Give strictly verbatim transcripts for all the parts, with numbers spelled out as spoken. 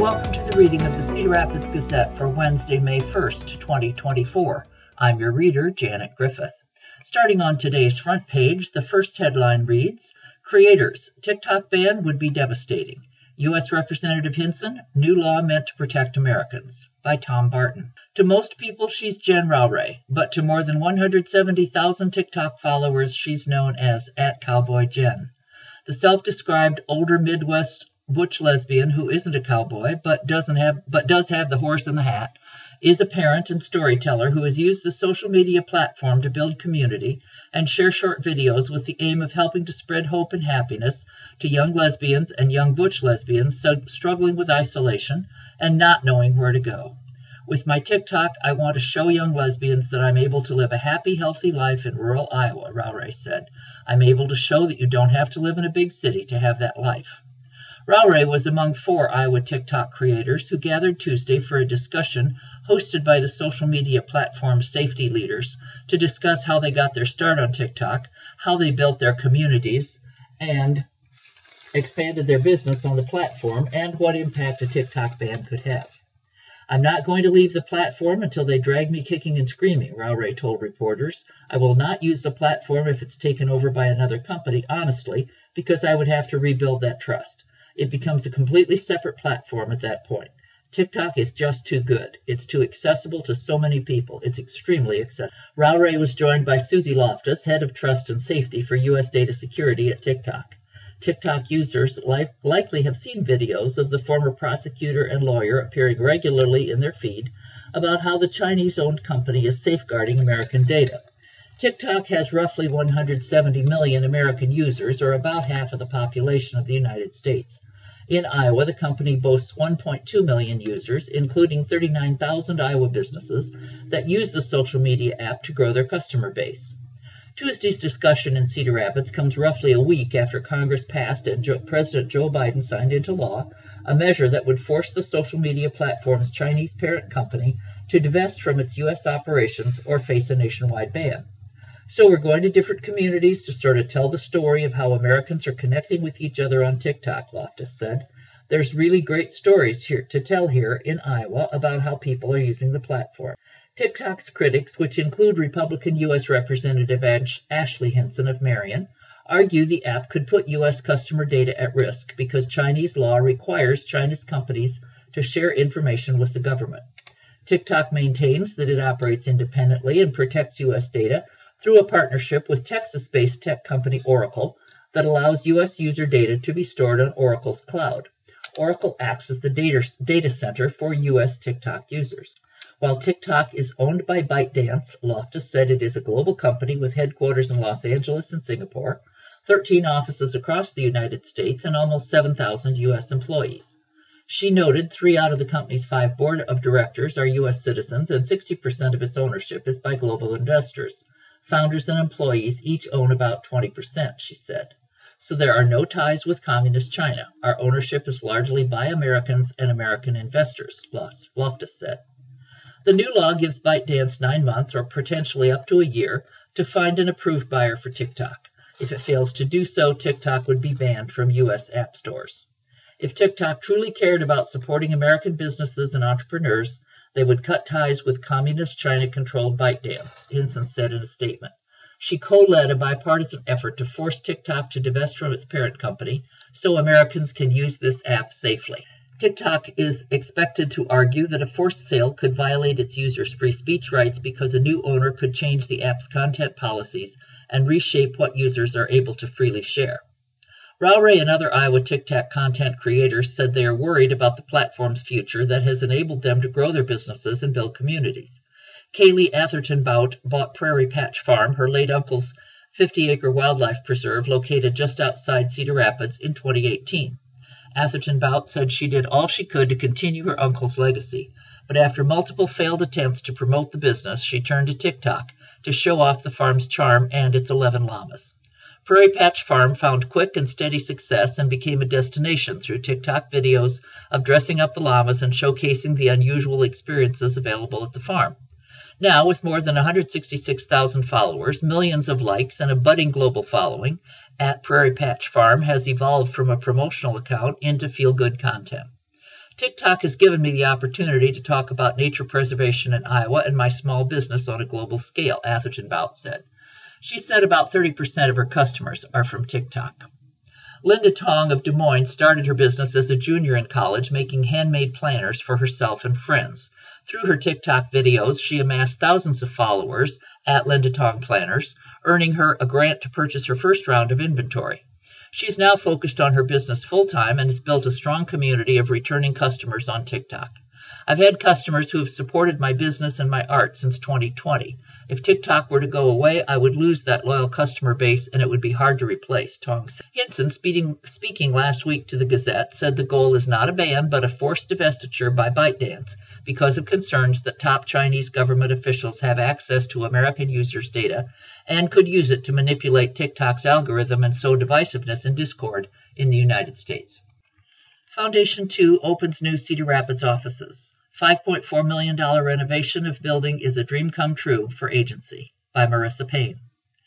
Welcome to the reading of the Cedar Rapids Gazette for Wednesday, May first, twenty twenty-four. I'm your reader, Janet Griffith. Starting on today's front page, the first headline reads, Creators, TikTok ban would be devastating. U S Representative Hinson, new law meant to protect Americans, by Tom Barton. To most people, she's Jen Rowray, but to more than one hundred seventy thousand TikTok followers, she's known as at Cowboy Jen. The self-described older Midwest butch lesbian who isn't a cowboy but doesn't have but does have the horse and the hat is a parent and storyteller who has used the social media platform to build community and share short videos with the aim of helping to spread hope and happiness to young lesbians and young butch lesbians struggling with isolation and not knowing where to go. With my TikTok, I want to show young lesbians that I'm able to live a happy, healthy life in rural Iowa, Rowray said. I'm able to show that you don't have to live in a big city to have that life. Rowray was among four Iowa TikTok creators who gathered Tuesday for a discussion hosted by the social media platform's safety leaders to discuss how they got their start on TikTok, how they built their communities, and expanded their business on the platform, and what impact a TikTok ban could have. I'm not going to leave the platform until they drag me kicking and screaming, Rowray told reporters. I will not use the platform if it's taken over by another company, honestly, because I would have to rebuild that trust. It becomes a completely separate platform at that point. TikTok is just too good. It's too accessible to so many people. It's extremely accessible. Rowray was joined by Susie Loftus, head of trust and safety for U S data security at TikTok. TikTok users li- likely have seen videos of the former prosecutor and lawyer appearing regularly in their feed about how the Chinese-owned company is safeguarding American data. TikTok has roughly one hundred seventy million American users, or about half of the population of the United States. In Iowa, the company boasts one point two million users, including thirty-nine thousand Iowa businesses that use the social media app to grow their customer base. Tuesday's discussion in Cedar Rapids comes roughly a week after Congress passed and Joe, President Joe Biden signed into law a measure that would force the social media platform's Chinese parent company to divest from its U S operations or face a nationwide ban. So we're going to different communities to sort of tell the story of how Americans are connecting with each other on TikTok, Loftus said. There's really great stories here to tell here in Iowa about how people are using the platform. TikTok's critics, which include Republican U S Representative Ash- Ashley Hinson of Marion, argue the app could put U S customer data at risk because Chinese law requires Chinese companies to share information with the government. TikTok maintains that it operates independently and protects U S data through a partnership with Texas-based tech company Oracle that allows U S user data to be stored on Oracle's cloud. Oracle acts as the data, data center for U S TikTok users. While TikTok is owned by ByteDance, Loftus said it is a global company with headquarters in Los Angeles and Singapore, thirteen offices across the United States, and almost seven thousand U S employees. She noted three out of the company's five board of directors are U S citizens, and sixty percent of its ownership is by global investors. Founders and employees each own about twenty percent, she said. So there are no ties with Communist China. Our ownership is largely by Americans and American investors, Loftus said. The new law gives ByteDance nine months, or potentially up to a year, to find an approved buyer for TikTok. If it fails to do so, TikTok would be banned from U S app stores. If TikTok truly cared about supporting American businesses and entrepreneurs, they would cut ties with Communist China-controlled ByteDance, Hinson said in a statement. She co-led a bipartisan effort to force TikTok to divest from its parent company so Americans can use this app safely. TikTok is expected to argue that a forced sale could violate its users' free speech rights because a new owner could change the app's content policies and reshape what users are able to freely share. Rowray and other Iowa TikTok content creators said they are worried about the platform's future that has enabled them to grow their businesses and build communities. Kaylee Atherton Bout bought Prairie Patch Farm, her late uncle's fifty-acre wildlife preserve located just outside Cedar Rapids, in twenty eighteen. Atherton Bout said she did all she could to continue her uncle's legacy, but after multiple failed attempts to promote the business, she turned to TikTok to show off the farm's charm and its eleven llamas. Prairie Patch Farm found quick and steady success and became a destination through TikTok videos of dressing up the llamas and showcasing the unusual experiences available at the farm. Now, with more than one hundred sixty-six thousand followers, millions of likes, and a budding global following, at Prairie Patch Farm has evolved from a promotional account into feel-good content. TikTok has given me the opportunity to talk about nature preservation in Iowa and my small business on a global scale, Atherton Bout said. She said about thirty percent of her customers are from TikTok. Linda Tong of Des Moines started her business as a junior in college, making handmade planners for herself and friends. Through her TikTok videos, she amassed thousands of followers at Linda Tong Planners, earning her a grant to purchase her first round of inventory. She's now focused on her business full-time and has built a strong community of returning customers on TikTok. I've had customers who have supported my business and my art since twenty twenty. If TikTok were to go away, I would lose that loyal customer base and it would be hard to replace, Tong said. Hinson, speaking, speaking last week to the Gazette, said the goal is not a ban but a forced divestiture by ByteDance because of concerns that top Chinese government officials have access to American users' data and could use it to manipulate TikTok's algorithm and sow divisiveness and discord in the United States. Foundation two opens new Cedar Rapids offices. five point four million dollars renovation of building is a dream come true for agency, by Marissa Payne.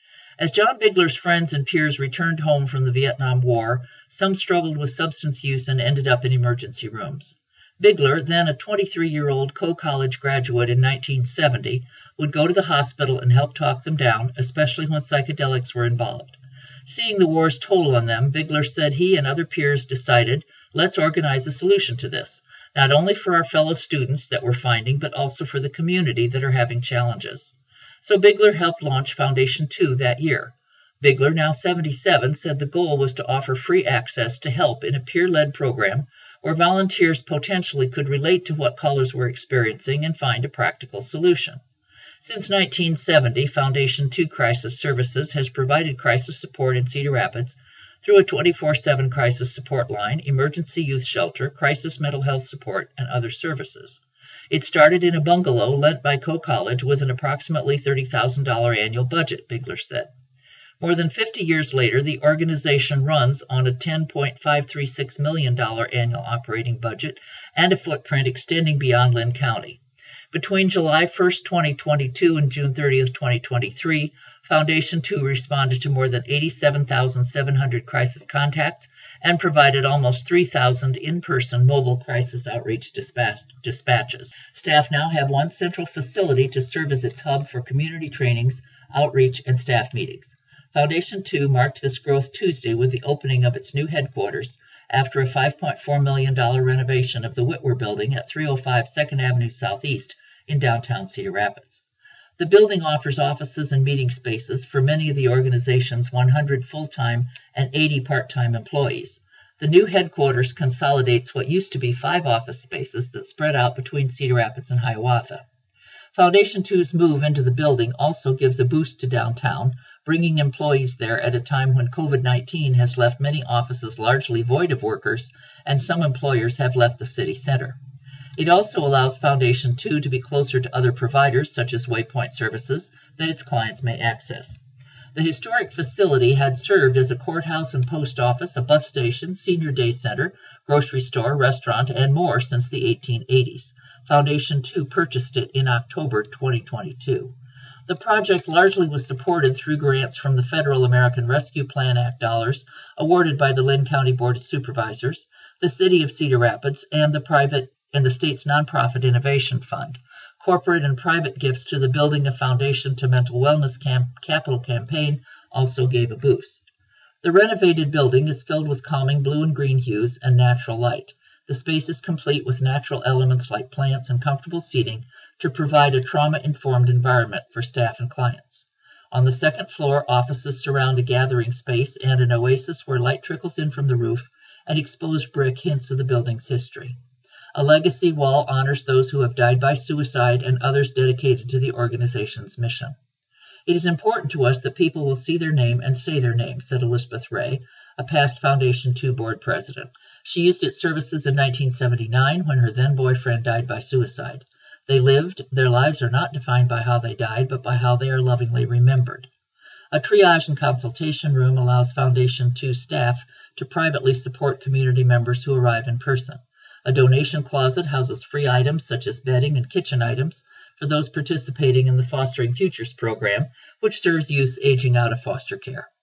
As John Bigler's friends and peers returned home from the Vietnam War, some struggled with substance use and ended up in emergency rooms. Bigler, then a twenty-three-year-old co-college graduate in nineteen seventy, would go to the hospital and help talk them down, especially when psychedelics were involved. Seeing the war's toll on them, Bigler said he and other peers decided, let's organize a solution to this, not only for our fellow students that we're finding, but also for the community that are having challenges. So Bigler helped launch Foundation two that year. Bigler, now seventy-seven, said the goal was to offer free access to help in a peer-led program where volunteers potentially could relate to what callers were experiencing and find a practical solution. Since nineteen seventy, Foundation two Crisis Services has provided crisis support in Cedar Rapids through a twenty-four seven crisis support line, emergency youth shelter, crisis mental health support, and other services. It started in a bungalow lent by Co-College with an approximately thirty thousand dollars annual budget, Bigler said. More than fifty years later, the organization runs on a ten point five three six million dollars annual operating budget and a footprint extending beyond Linn County. Between July first, twenty twenty-two and June thirtieth, twenty twenty-three, Foundation two responded to more than eighty-seven thousand seven hundred crisis contacts and provided almost three thousand in-person mobile crisis outreach dispatch, dispatches. Staff now have one central facility to serve as its hub for community trainings, outreach, and staff meetings. Foundation two marked this growth Tuesday with the opening of its new headquarters after a five point four million dollars renovation of the Whitwer Building at three oh five second Avenue Southeast in downtown Cedar Rapids. The building offers offices and meeting spaces for many of the organization's one hundred full-time and eighty part-time employees. The new headquarters consolidates what used to be five office spaces that spread out between Cedar Rapids and Hiawatha. Foundation two's move into the building also gives a boost to downtown, bringing employees there at a time when COVID nineteen has left many offices largely void of workers, and some employers have left the city center. It also allows Foundation two to be closer to other providers, such as Waypoint Services, that its clients may access. The historic facility had served as a courthouse and post office, a bus station, senior day center, grocery store, restaurant, and more since the eighteen eighties. Foundation two purchased it in October twenty twenty-two. The project largely was supported through grants from the Federal American Rescue Plan Act dollars awarded by the Linn County Board of Supervisors, the City of Cedar Rapids, and the private and the state's nonprofit Innovation Fund. Corporate and private gifts to the Building a Foundation to Mental Wellness Camp Capital campaign also gave a boost. The renovated building is filled with calming blue and green hues and natural light. The space is complete with natural elements like plants and comfortable seating to provide a trauma-informed environment for staff and clients. On the second floor, offices surround a gathering space and an oasis where light trickles in from the roof and exposed brick hints of the building's history. A legacy wall honors those who have died by suicide and others dedicated to the organization's mission. It is important to us that people will see their name and say their name, said Elizabeth Ray, a past Foundation two board president. She used its services in nineteen seventy-nine when her then boyfriend died by suicide. They lived. Their lives are not defined by how they died, but by how they are lovingly remembered. A triage and consultation room allows Foundation two staff to privately support community members who arrive in person. A donation closet houses free items such as bedding and kitchen items for those participating in the Fostering Futures program, which serves youth aging out of foster care.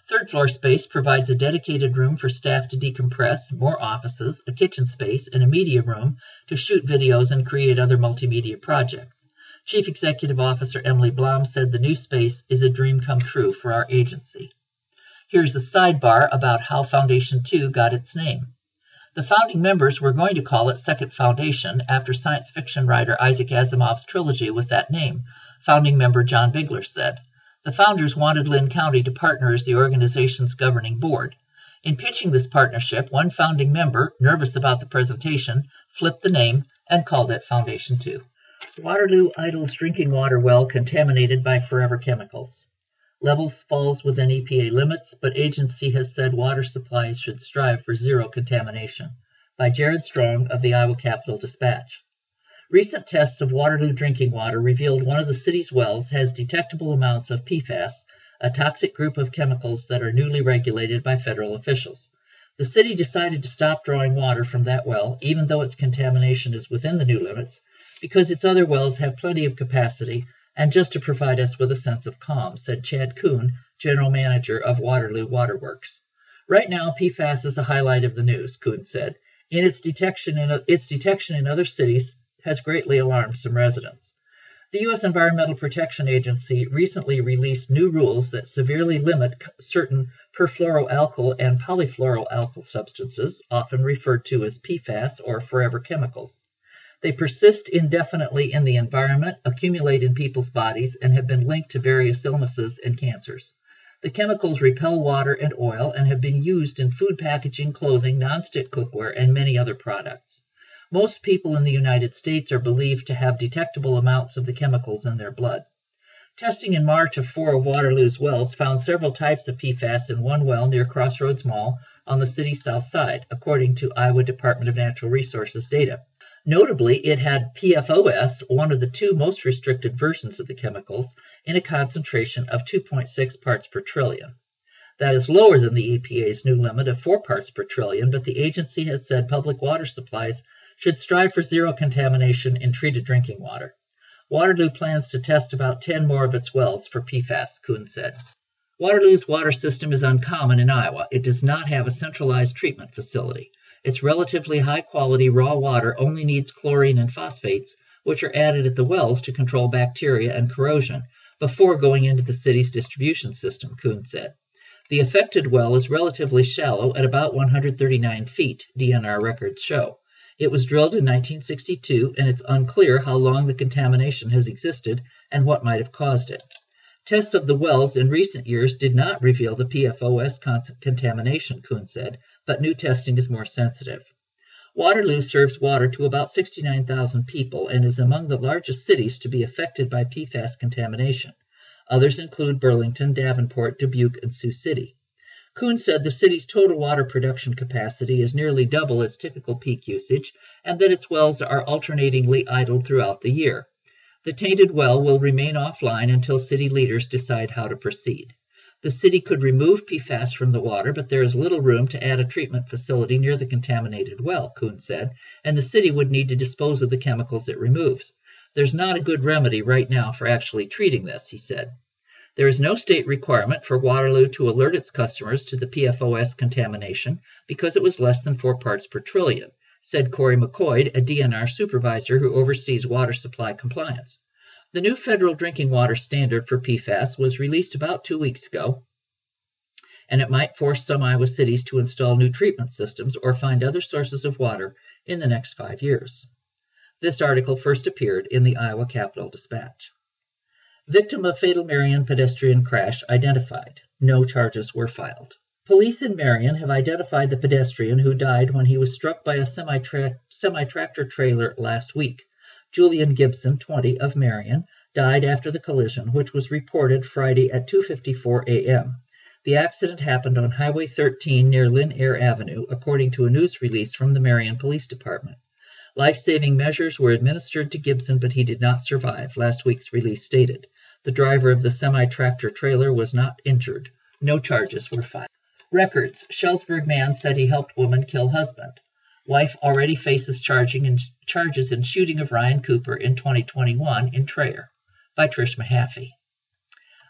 Third floor space provides a dedicated room for staff to decompress, more offices, a kitchen space, and a media room to shoot videos and create other multimedia projects. Chief Executive Officer Emily Blom said the new space is a dream come true for our agency. Here's a sidebar about how Foundation two got its name. The founding members were going to call it Second Foundation after science fiction writer Isaac Asimov's trilogy with that name, founding member John Bigler said. The founders wanted Lynn County to partner as the organization's governing board. In pitching this partnership, one founding member, nervous about the presentation, flipped the name and called it Foundation two. Waterloo idles drinking water well contaminated by forever chemicals. Levels falls within E P A limits, but agency has said water supplies should strive for zero contamination. By Jared Strong of the Iowa Capital Dispatch. Recent tests of Waterloo drinking water revealed one of the city's wells has detectable amounts of P FAS, a toxic group of chemicals that are newly regulated by federal officials. The city decided to stop drawing water from that well, even though its contamination is within the new limits, because its other wells have plenty of capacity, and just to provide us with a sense of calm, said Chad Kuhn, general manager of Waterloo Waterworks. Right now, P FAS is a highlight of the news, Kuhn said. In its detection in, its detection in other cities has greatly alarmed some residents. The U S Environmental Protection Agency recently released new rules that severely limit certain perfluoroalkyl and polyfluoroalkyl substances, often referred to as P FAS or forever chemicals. They persist indefinitely in the environment, accumulate in people's bodies, and have been linked to various illnesses and cancers. The chemicals repel water and oil and have been used in food packaging, clothing, nonstick cookware, and many other products. Most people in the United States are believed to have detectable amounts of the chemicals in their blood. Testing in March of four of Waterloo's wells found several types of P FAS in one well near Crossroads Mall on the city's south side, according to Iowa Department of Natural Resources data. Notably, it had P F O S, one of the two most restricted versions of the chemicals, in a concentration of two point six parts per trillion. That is lower than the E P A's new limit of four parts per trillion, but the agency has said public water supplies should strive for zero contamination in treated drinking water. Waterloo plans to test about ten more of its wells for P FAS, Kuhn said. Waterloo's water system is uncommon in Iowa. It does not have a centralized treatment facility. Its relatively high-quality raw water only needs chlorine and phosphates, which are added at the wells to control bacteria and corrosion, before going into the city's distribution system, Kuhn said. The affected well is relatively shallow at about one hundred thirty-nine feet, D N R records show. It was drilled in nineteen sixty-two, and it's unclear how long the contamination has existed and what might have caused it. Tests of the wells in recent years did not reveal the P F O S contamination, Kuhn said, but new testing is more sensitive. Waterloo serves water to about sixty-nine thousand people and is among the largest cities to be affected by P FAS contamination. Others include Burlington, Davenport, Dubuque, and Sioux City. Kuhn said the city's total water production capacity is nearly double its typical peak usage, and that its wells are alternatingly idled throughout the year. The tainted well will remain offline until city leaders decide how to proceed. The city could remove P FAS from the water, but there is little room to add a treatment facility near the contaminated well, Kuhn said, and the city would need to dispose of the chemicals it removes. There's not a good remedy right now for actually treating this, he said. There is no state requirement for Waterloo to alert its customers to the P F O S contamination because it was less than four parts per trillion, said Corey McCoy, a D N R supervisor who oversees water supply compliance. The new federal drinking water standard for P FAS was released about two weeks ago, and it might force some Iowa cities to install new treatment systems or find other sources of water in the next five years. This article first appeared in the Iowa Capital Dispatch. Victim of fatal Marion pedestrian crash identified. No charges were filed. Police in Marion have identified the pedestrian who died when he was struck by a semi-tra- semi-tractor trailer last week. Julian Gibson, twenty, of Marion, died after the collision, which was reported Friday at two fifty-four a m The accident happened on Highway thirteen near Lynn Air Avenue, according to a news release from the Marion Police Department. Life-saving measures were administered to Gibson, but he did not survive, last week's release stated. The driver of the semi-tractor trailer was not injured. No charges were filed. Records. Shellsburg man said he helped woman kill husband. Wife already faces charging in, charges in shooting of Ryan Cooper in twenty twenty-one in Traer. By Trish Mahaffey.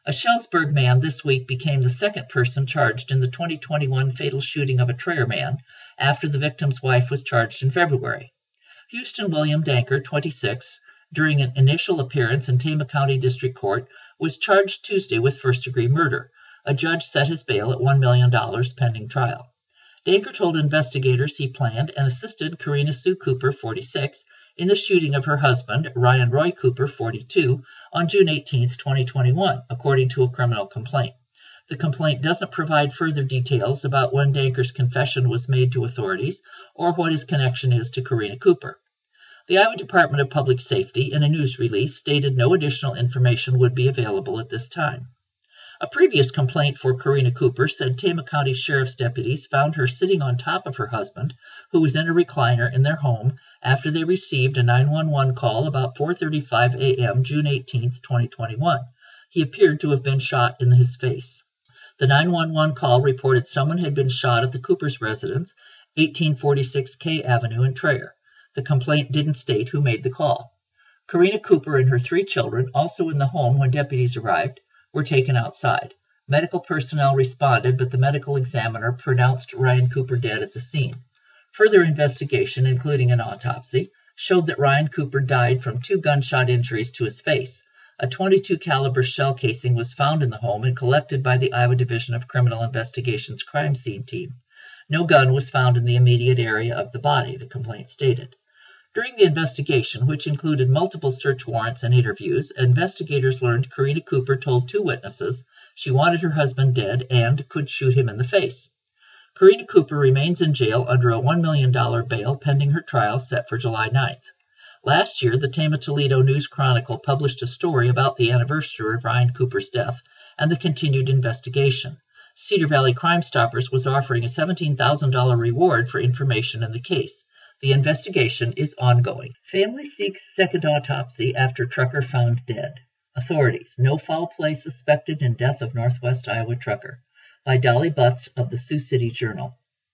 A Schellsburg man this week became the second person charged in the twenty twenty-one fatal shooting of a Traer man after the victim's wife was charged in February. Houston William Danker, twenty-six, during an initial appearance in Tama County District Court, was charged Tuesday with first-degree murder. A judge set his bail at one million dollars pending trial. Danker told investigators he planned and assisted Karina Sue Cooper, forty-six, in the shooting of her husband, Ryan Roy Cooper, forty-two, on June eighteenth, twenty twenty-one, according to a criminal complaint. The complaint doesn't provide further details about when Danker's confession was made to authorities or what his connection is to Karina Cooper. The Iowa Department of Public Safety, in a news release, stated no additional information would be available at this time. A previous complaint for Karina Cooper said Tama County Sheriff's deputies found her sitting on top of her husband, who was in a recliner in their home, after they received a nine one one call about four thirty-five a m June eighteenth, twenty twenty-one. He appeared to have been shot in his face. The nine one one call reported someone had been shot at the Cooper's residence, eighteen forty-six K Avenue in Traer. The complaint didn't state who made the call. Karina Cooper and her three children, also in the home when deputies arrived, were taken outside. Medical personnel responded, but the medical examiner pronounced Ryan Cooper dead at the scene. Further investigation, including an autopsy, showed that Ryan Cooper died from two gunshot injuries to his face. A twenty-two caliber shell casing was found in the home and collected by the Iowa Division of Criminal Investigation's crime scene team. No gun was found in the immediate area of the body, the complaint stated. During the investigation, which included multiple search warrants and interviews, investigators learned Karina Cooper told two witnesses she wanted her husband dead and could shoot him in the face. Karina Cooper remains in jail under a one million dollars bail pending her trial set for July ninth. Last year, the Tama Toledo News Chronicle published a story about the anniversary of Ryan Cooper's death and the continued investigation. Cedar Valley Crime Stoppers was offering a seventeen thousand dollars reward for information in the case. The investigation is ongoing. Family seeks second autopsy after trucker found dead. Authorities: no foul play suspected in death of Northwest Iowa trucker. By Dolly Butts of the Sioux City Journal.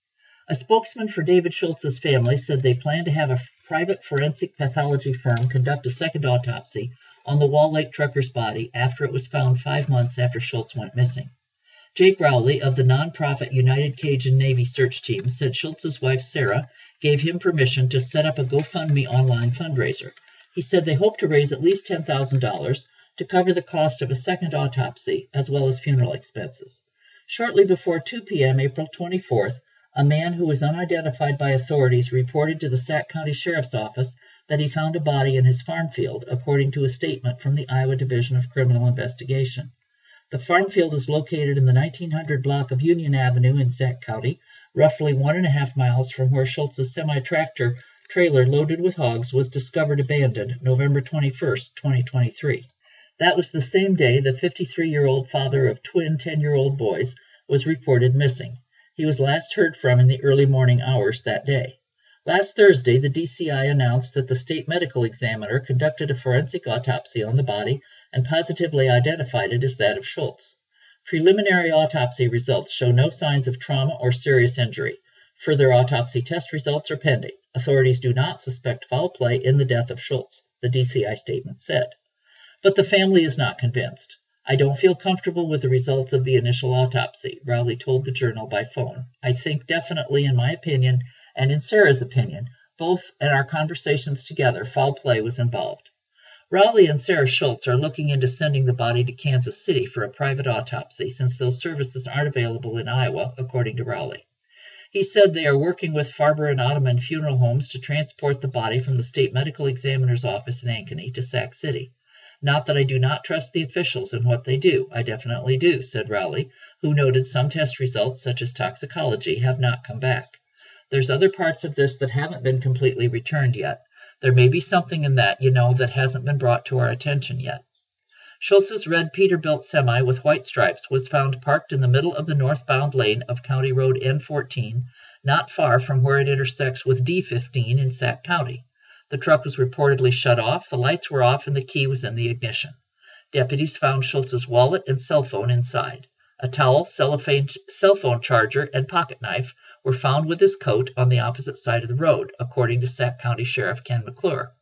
A spokesman for David Schultz's family said they plan to have a private forensic pathology firm conduct a second autopsy on the Wall Lake trucker's body after it was found five months after Schultz went missing. Jake Rowley of the nonprofit United Cajun Navy search team said Schultz's wife Sarah gave him permission to set up a GoFundMe online fundraiser. He said they hope to raise at least ten thousand dollars to cover the cost of a second autopsy as well as funeral expenses. Shortly before two p m April twenty-fourth, a man who was unidentified by authorities reported to the Sac County Sheriff's Office that he found a body in his farm field, according to a statement from the Iowa Division of Criminal Investigation. The farm field is located in the nineteen hundred block of Union Avenue in Sac County, roughly one and a half miles from where Schultz's semi-tractor trailer loaded with hogs was discovered abandoned November twenty-first, twenty twenty-three. That was the same day the fifty-three-year-old father of twin ten-year-old boys was reported missing. He was last heard from in the early morning hours that day. Last Thursday, the D C I announced that the state medical examiner conducted a forensic autopsy on the body and positively identified it as that of Schultz. Preliminary autopsy results show no signs of trauma or serious injury. Further autopsy test results are pending. Authorities do not suspect foul play in the death of Schultz, the D C I statement said. But the family is not convinced. I don't feel comfortable with the results of the initial autopsy, Rowley told the Journal by phone. I think definitely, in my opinion, and in Sarah's opinion, both in our conversations together, foul play was involved. Rowley and Sarah Schultz are looking into sending the body to Kansas City for a private autopsy, since those services aren't available in Iowa, according to Rowley. He said they are working with Farber and Ottoman Funeral Homes to transport the body from the state medical examiner's office in Ankeny to Sac City. Not that I do not trust the officials in what they do. I definitely do, said Rowley, who noted some test results, such as toxicology, have not come back. There's other parts of this that haven't been completely returned yet. There may be something in that, you know, that hasn't been brought to our attention yet. Schultz's red Peterbilt semi with white stripes was found parked in the middle of the northbound lane of County Road N fourteen, not far from where it intersects with D fifteen in Sac County. The truck was reportedly shut off, the lights were off, and the key was in the ignition. Deputies found Schultz's wallet and cell phone inside. A towel, cellophane, cell phone charger, and pocket knife were found with his coat on the opposite side of the road, according to Sac County Sheriff Ken McClure.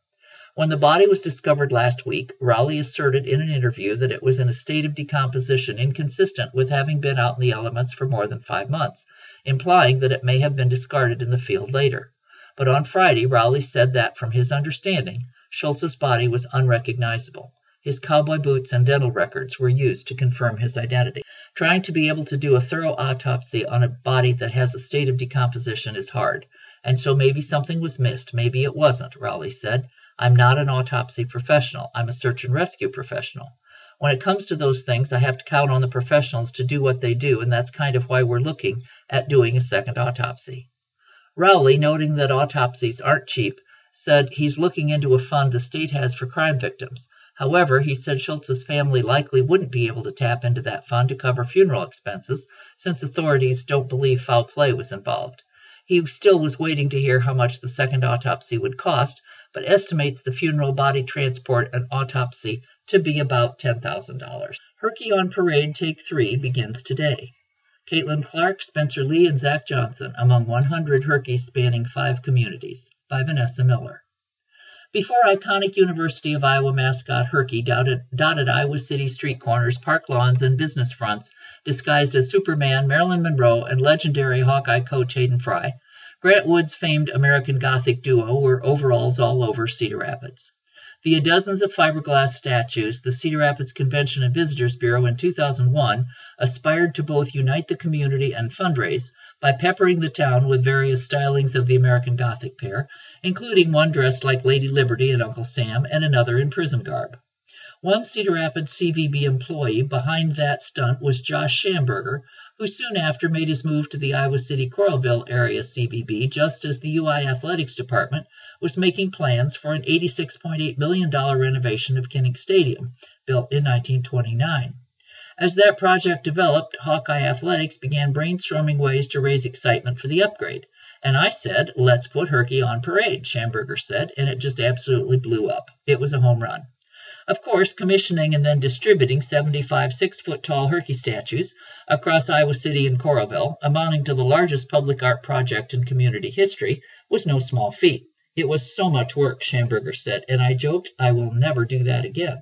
When the body was discovered last week, Rowley asserted in an interview that it was in a state of decomposition inconsistent with having been out in the elements for more than five months, implying that it may have been discarded in the field later. But on Friday, Rowley said that, from his understanding, Schultz's body was unrecognizable. His cowboy boots and dental records were used to confirm his identity. Trying to be able to do a thorough autopsy on a body that has a state of decomposition is hard, and so maybe something was missed, maybe it wasn't, Rowley said. I'm not an autopsy professional. I'm a search and rescue professional. When it comes to those things, I have to count on the professionals to do what they do, and that's kind of why we're looking at doing a second autopsy. Rowley, noting that autopsies aren't cheap, said he's looking into a fund the state has for crime victims. However, he said Schultz's family likely wouldn't be able to tap into that fund to cover funeral expenses, since authorities don't believe foul play was involved. He still was waiting to hear how much the second autopsy would cost, but estimates the funeral, body transport, and autopsy to be about ten thousand dollars. Herky on Parade Take three begins today. Caitlin Clark, Spencer Lee, and Zach Johnson among one hundred Herkies spanning five communities, by Vanessa Miller. Before iconic University of Iowa mascot Herky dotted, dotted Iowa City street corners, park lawns, and business fronts, disguised as Superman, Marilyn Monroe, and legendary Hawkeye coach Hayden Fry, Grant Wood's famed American Gothic duo wore overalls all over Cedar Rapids. Via dozens of fiberglass statues, the Cedar Rapids Convention and Visitors Bureau in two thousand one aspired to both unite the community and fundraise by peppering the town with various stylings of the American Gothic pair, including one dressed like Lady Liberty and Uncle Sam and another in prison garb. One Cedar Rapids C V B employee behind that stunt was Josh Schamberger, who soon after made his move to the Iowa City Coralville area C V B just as the U I Athletics Department was making plans for an eighty-six point eight million dollars renovation of Kinnick Stadium, built in nineteen twenty-nine. As that project developed, Hawkeye Athletics began brainstorming ways to raise excitement for the upgrade. And I said, let's put Herky on parade, Schamberger said, and it just absolutely blew up. It was a home run. Of course, commissioning and then distributing seventy-five six-foot-tall Herky statues across Iowa City and Coralville, amounting to the largest public art project in community history, was no small feat. It was so much work, Schamberger said, and I joked, I will never do that again.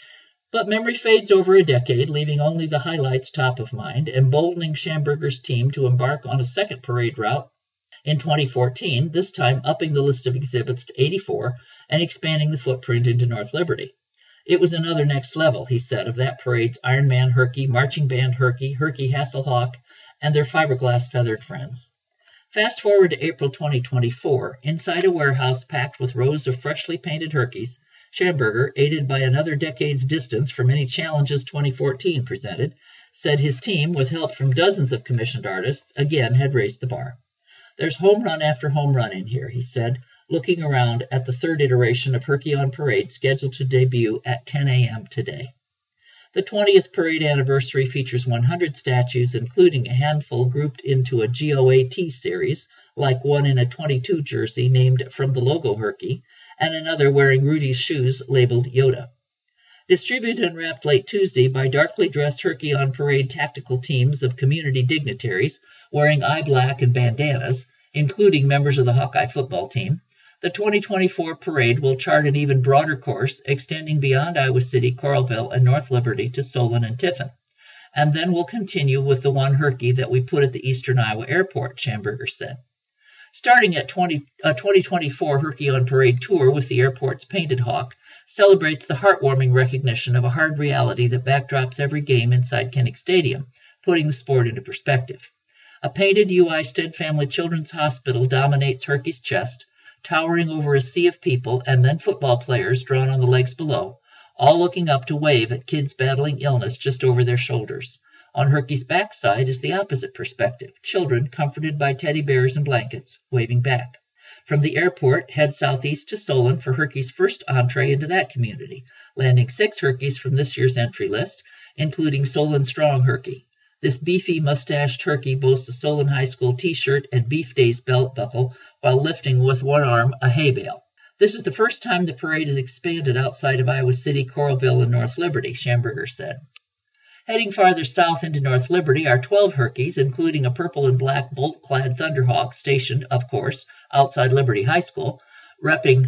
But memory fades over a decade, leaving only the highlights top of mind, emboldening Schamberger's team to embark on a second parade route in twenty fourteen, this time upping the list of exhibits to eighty-four and expanding the footprint into North Liberty. It was another next level, he said, of that parade's Iron Man Herky, Marching Band Herky, Herky Hasselhock, and their fiberglass feathered friends. Fast forward to April twenty twenty-four, inside a warehouse packed with rows of freshly painted Herkies, Schamberger, aided by another decade's distance from any challenges twenty fourteen presented, said his team, with help from dozens of commissioned artists, again had raised the bar. There's home run after home run in here, he said, looking around at the third iteration of Herky on Parade scheduled to debut at ten a m today. The twentieth parade anniversary features one hundred statues, including a handful grouped into a G O A T series, like one in a twenty-two jersey named from the logo Herky, and another wearing Rudy's shoes labeled Yoda. Distributed and wrapped late Tuesday by darkly dressed Herky on Parade tactical teams of community dignitaries wearing eye black and bandanas, including members of the Hawkeye football team, the twenty twenty-four parade will chart an even broader course, extending beyond Iowa City, Coralville, and North Liberty to Solon and Tiffin. And then we'll continue with the one Herky that we put at the Eastern Iowa Airport, Schamberger said. Starting at twenty, uh, twenty twenty-four Herky on Parade tour with the airport's Painted Hawk celebrates the heartwarming recognition of a hard reality that backdrops every game inside Kinnick Stadium, putting the sport into perspective. A painted U I Stead Family Children's Hospital dominates Herky's chest, towering over a sea of people and then football players drawn on the legs below, all looking up to wave at kids battling illness just over their shoulders. On Herky's backside is the opposite perspective, children comforted by teddy bears and blankets, waving back. From the airport, head southeast to Solon for Herky's first entree into that community, landing six Herkies from this year's entry list, including Solon Strong Herky. This beefy, mustached Herky boasts a Solon High School t-shirt and Beef Days belt buckle while lifting with one arm a hay bale. This is the first time the parade has expanded outside of Iowa City, Coralville, and North Liberty, Schamberger said. Heading farther south into North Liberty are twelve Herkies, including a purple and black bolt-clad Thunderhawk stationed, of course, outside Liberty High School, repping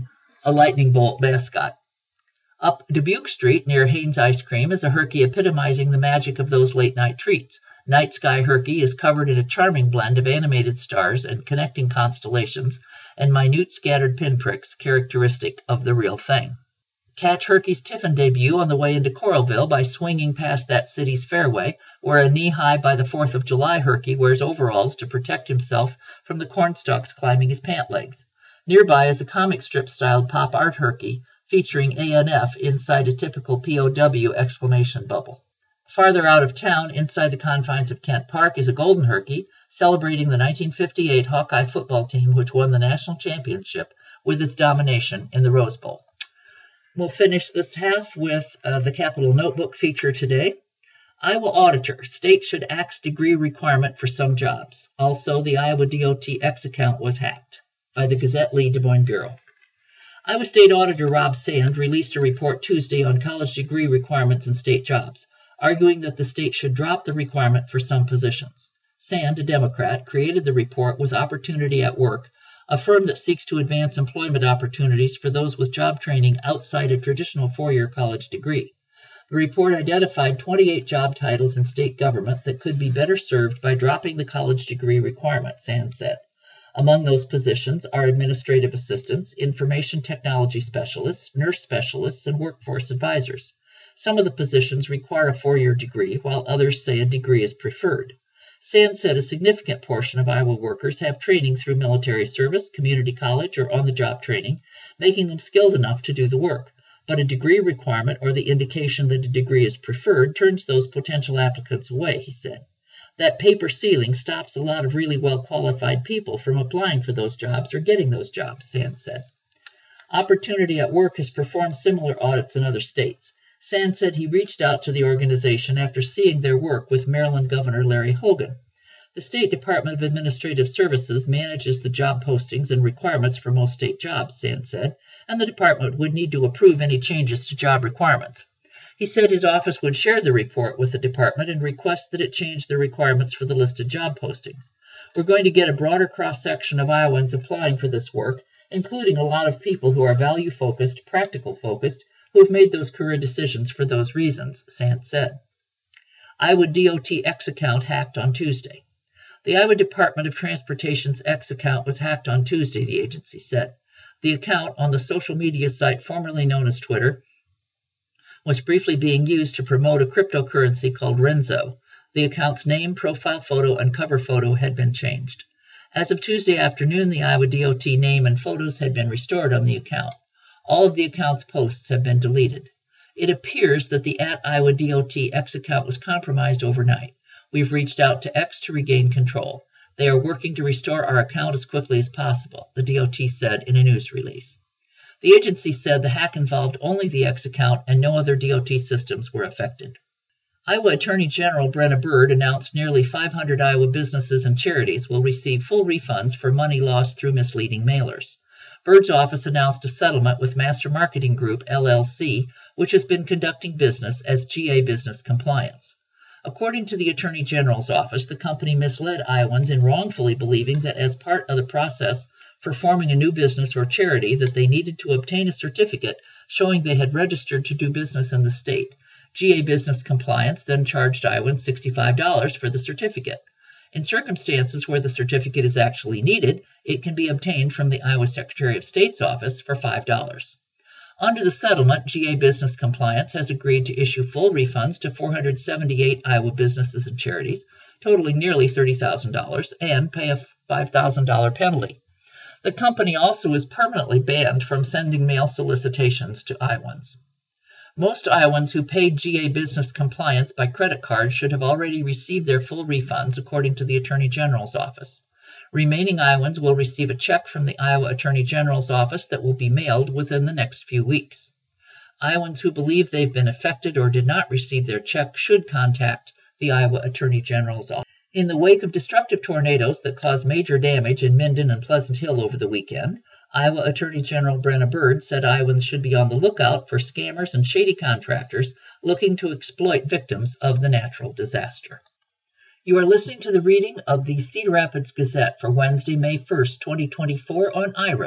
a lightning bolt mascot. Up Dubuque Street near Haynes Ice Cream is a Herky epitomizing the magic of those late-night treats. Night Sky Herky is covered in a charming blend of animated stars and connecting constellations and minute scattered pinpricks characteristic of the real thing. Catch Herky's tiffin debut on the way into Coralville by swinging past that city's fairway, where a knee-high by the fourth of July Herky wears overalls to protect himself from the cornstalks climbing his pant legs. Nearby is a comic strip-styled pop art Herky, featuring A N F inside a typical P O W exclamation bubble. Farther out of town, inside the confines of Kent Park, is a golden Herky, celebrating the nineteen fifty-eight Hawkeye football team which won the national championship with its domination in the Rose Bowl. We'll finish this half with uh, the Capital Notebook feature today. Iowa Auditor, state should axe degree requirement for some jobs. Also, the Iowa D O T X account was hacked, by the Gazette-Lee Des Moines Bureau. Iowa State Auditor Rob Sand released a report Tuesday on college degree requirements in state jobs, arguing that the state should drop the requirement for some positions. Sand, a Democrat, created the report with Opportunity at Work, a firm that seeks to advance employment opportunities for those with job training outside a traditional four-year college degree. The report identified twenty-eight job titles in state government that could be better served by dropping the college degree requirement, Sand said. Among those positions are administrative assistants, information technology specialists, nurse specialists, and workforce advisors. Some of the positions require a four-year degree, while others say a degree is preferred. Sand said a significant portion of Iowa workers have training through military service, community college, or on-the-job training, making them skilled enough to do the work. But a degree requirement or the indication that a degree is preferred turns those potential applicants away, he said. That paper ceiling stops a lot of really well-qualified people from applying for those jobs or getting those jobs, Sand said. Opportunity at Work has performed similar audits in other states. Sand said he reached out to the organization after seeing their work with Maryland Governor Larry Hogan. The State Department of Administrative Services manages the job postings and requirements for most state jobs, Sand said, and the department would need to approve any changes to job requirements. He said his office would share the report with the department and request that it change the requirements for the listed job postings. We're going to get a broader cross-section of Iowans applying for this work, including a lot of people who are value-focused, practical-focused, who have made those career decisions for those reasons, Sand said. Iowa D O T X account hacked on Tuesday. The Iowa Department of Transportation's X account was hacked on Tuesday, the agency said. The account on the social media site formerly known as Twitter was briefly being used to promote a cryptocurrency called Renzo. The account's name, profile photo, and cover photo had been changed. As of Tuesday afternoon, the Iowa D O T name and photos had been restored on the account. All of the account's posts have been deleted. It appears that the at Iowa D O T X account was compromised overnight. We've reached out to X to regain control. They are working to restore our account as quickly as possible, the D O T said in a news release. The agency said the hack involved only the X account and no other D O T systems were affected. Iowa Attorney General Brenna Bird announced nearly five hundred Iowa businesses and charities will receive full refunds for money lost through misleading mailers. Bird's office announced a settlement with Master Marketing Group, L L C, which has been conducting business as G A Business Compliance. According to the Attorney General's office, the company misled Iowans in wrongfully believing that as part of the process for forming a new business or charity that they needed to obtain a certificate showing they had registered to do business in the state. G A Business Compliance then charged Iowans sixty-five dollars for the certificate. In circumstances where the certificate is actually needed, it can be obtained from the Iowa Secretary of State's office for five dollars. Under the settlement, G A Business Compliance has agreed to issue full refunds to four hundred seventy-eight Iowa businesses and charities, totaling nearly thirty thousand dollars, and pay a five thousand dollars penalty. The company also is permanently banned from sending mail solicitations to Iowans. Most Iowans who paid G A Business Compliance by credit card should have already received their full refunds, according to the Attorney General's office. Remaining Iowans will receive a check from the Iowa Attorney General's office that will be mailed within the next few weeks. Iowans who believe they've been affected or did not receive their check should contact the Iowa Attorney General's office. In the wake of destructive tornadoes that caused major damage in Minden and Pleasant Hill over the weekend, Iowa Attorney General Brenna Bird said Iowans should be on the lookout for scammers and shady contractors looking to exploit victims of the natural disaster. You are listening to the reading of the Cedar Rapids Gazette for Wednesday, May first, twenty twenty-four on Iris,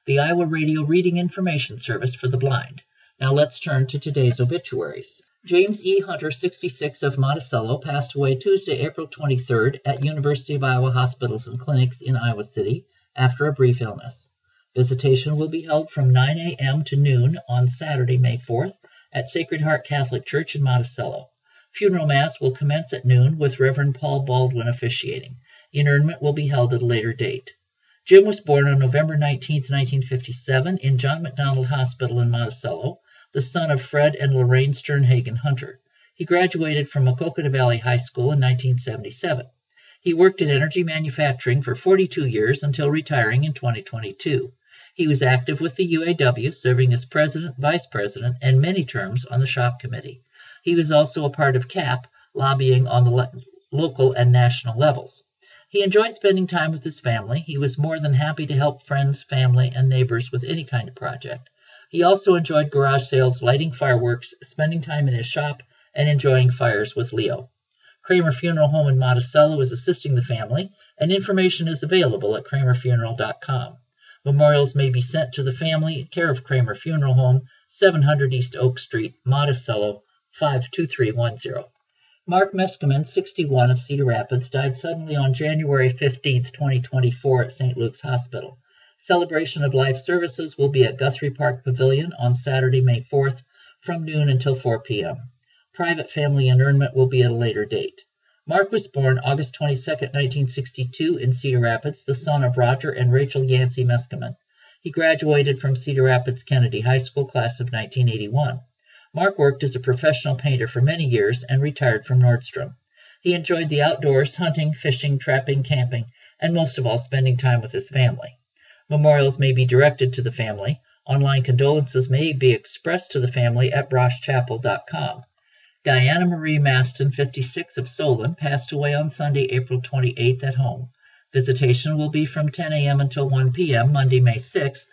the Iowa Radio Reading Information Service for the Blind. Now let's turn to today's obituaries. James E. Hunter, sixty-six, of Monticello, passed away Tuesday, April twenty-third, at University of Iowa Hospitals and Clinics in Iowa City after a brief illness. Visitation will be held from nine a.m. to noon on Saturday, May fourth, at Sacred Heart Catholic Church in Monticello. Funeral Mass will commence at noon with Reverend Paul Baldwin officiating. Interment will be held at a later date. Jim was born on November nineteenth, nineteen fifty-seven, in John McDonald Hospital in Monticello, the son of Fred and Lorraine Sternhagen Hunter. He graduated from Maquoketa Valley High School in nineteen seventy-seven. He worked in energy manufacturing for forty-two years until retiring in twenty twenty-two. He was active with the U A W, serving as president, vice president, and many terms on the shop committee. He was also a part of C A P, lobbying on the le- local and national levels. He enjoyed spending time with his family. He was more than happy to help friends, family, and neighbors with any kind of project. He also enjoyed garage sales, lighting fireworks, spending time in his shop, and enjoying fires with Leo. Kramer Funeral Home in Monticello is assisting the family, and information is available at kramer funeral dot com. Memorials may be sent to the family, care of Kramer Funeral Home, seven hundred East Oak Street, Monticello, five two three one zero. Mark Meskimen, sixty-one, of Cedar Rapids, died suddenly on January fifteenth, twenty twenty-four at Saint Luke's Hospital. Celebration of life services will be at Guthrie Park Pavilion on Saturday, May fourth, from noon until four p.m. Private family interment will be at a later date. Mark was born August twenty-second, nineteen sixty-two, in Cedar Rapids, the son of Roger and Rachel Yancey Meskimen. He graduated from Cedar Rapids Kennedy High School class of nineteen eighty-one. Mark worked as a professional painter for many years and retired from Nordstrom. He enjoyed the outdoors, hunting, fishing, trapping, camping, and most of all spending time with his family. Memorials may be directed to the family. Online condolences may be expressed to the family at brosh chapel dot com. Diana Marie Maston, fifty-six, of Solon, passed away on Sunday, April twenty-eighth, at home. Visitation will be from ten a.m. until one p.m. Monday, May sixth,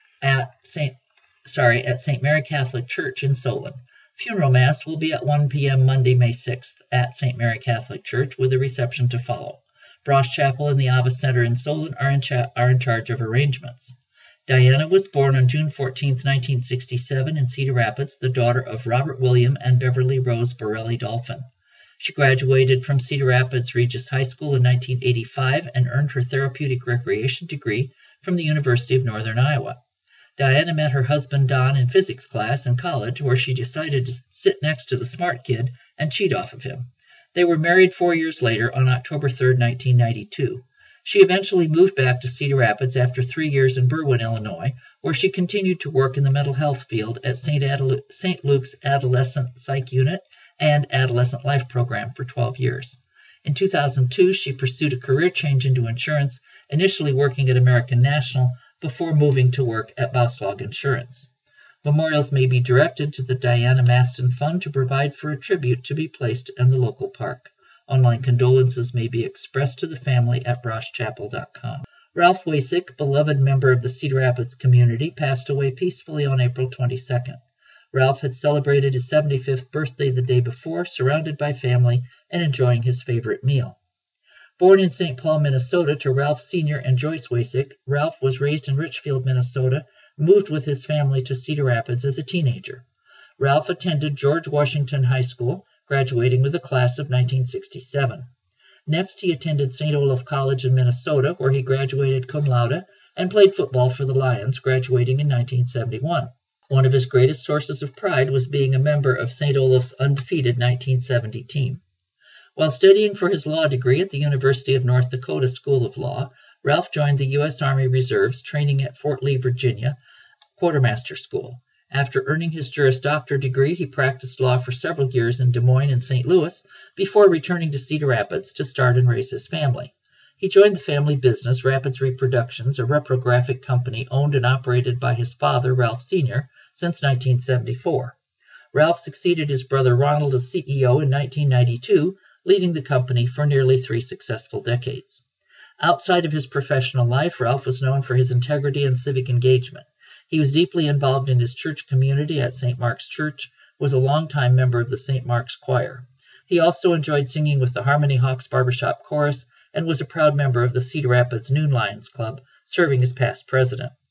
at Saint sorry at Saint Mary Catholic Church in Solon. Funeral Mass will be at one p.m. Monday, May sixth, at Saint Mary Catholic Church, with a reception to follow. Brosh Chapel and the Ava Center in Solon are in, cha- are in charge of arrangements. Diana was born on June fourteenth, nineteen sixty-seven, in Cedar Rapids, the daughter of Robert William and Beverly Rose Borelli Dolphin. She graduated from Cedar Rapids Regis High School in nineteen eighty-five and earned her therapeutic recreation degree from the University of Northern Iowa. Diana met her husband Don in physics class in college, where she decided to sit next to the smart kid and cheat off of him. They were married four years later on October third, nineteen ninety-two. She eventually moved back to Cedar Rapids after three years in Berwyn, Illinois, where she continued to work in the mental health field at Saint Adel- Saint Luke's Adolescent Psych Unit and Adolescent Life Program for twelve years. In two thousand two, she pursued a career change into insurance, initially working at American National before moving to work at Boswag Insurance. Memorials may be directed to the Diana Maston Fund to provide for a tribute to be placed in the local park. Online condolences may be expressed to the family at brosh chapel dot com. Ralph Wasick, beloved member of the Cedar Rapids community, passed away peacefully on April twenty-second. Ralph had celebrated his seventy-fifth birthday the day before, surrounded by family and enjoying his favorite meal. Born in Saint Paul, Minnesota, to Ralph Senior and Joyce Wasick, Ralph was raised in Richfield, Minnesota, moved with his family to Cedar Rapids as a teenager. Ralph attended George Washington High School, graduating with a class of nineteen sixty-seven. Next, he attended Saint Olaf College in Minnesota, where he graduated cum laude and played football for the Lions, graduating in nineteen seventy-one. One of his greatest sources of pride was being a member of Saint Olaf's undefeated nineteen seventy team. While studying for his law degree at the University of North Dakota School of Law, Ralph joined the U S Army Reserves, training at Fort Lee, Virginia, Quartermaster School. After earning his Juris Doctor degree, he practiced law for several years in Des Moines and Saint Louis before returning to Cedar Rapids to start and raise his family. He joined the family business, Rapids Reproductions, a reprographic company owned and operated by his father, Ralph Senior, since nineteen seventy-four. Ralph succeeded his brother Ronald as C E O in nineteen ninety-two, leading the company for nearly three successful decades. Outside of his professional life, Ralph was known for his integrity and civic engagement. He was deeply involved in his church community at Saint Mark's Church, was a longtime member of the Saint Mark's Choir. He also enjoyed singing with the Harmony Hawks Barbershop Chorus and was a proud member of the Cedar Rapids Noon Lions Club, serving as past president.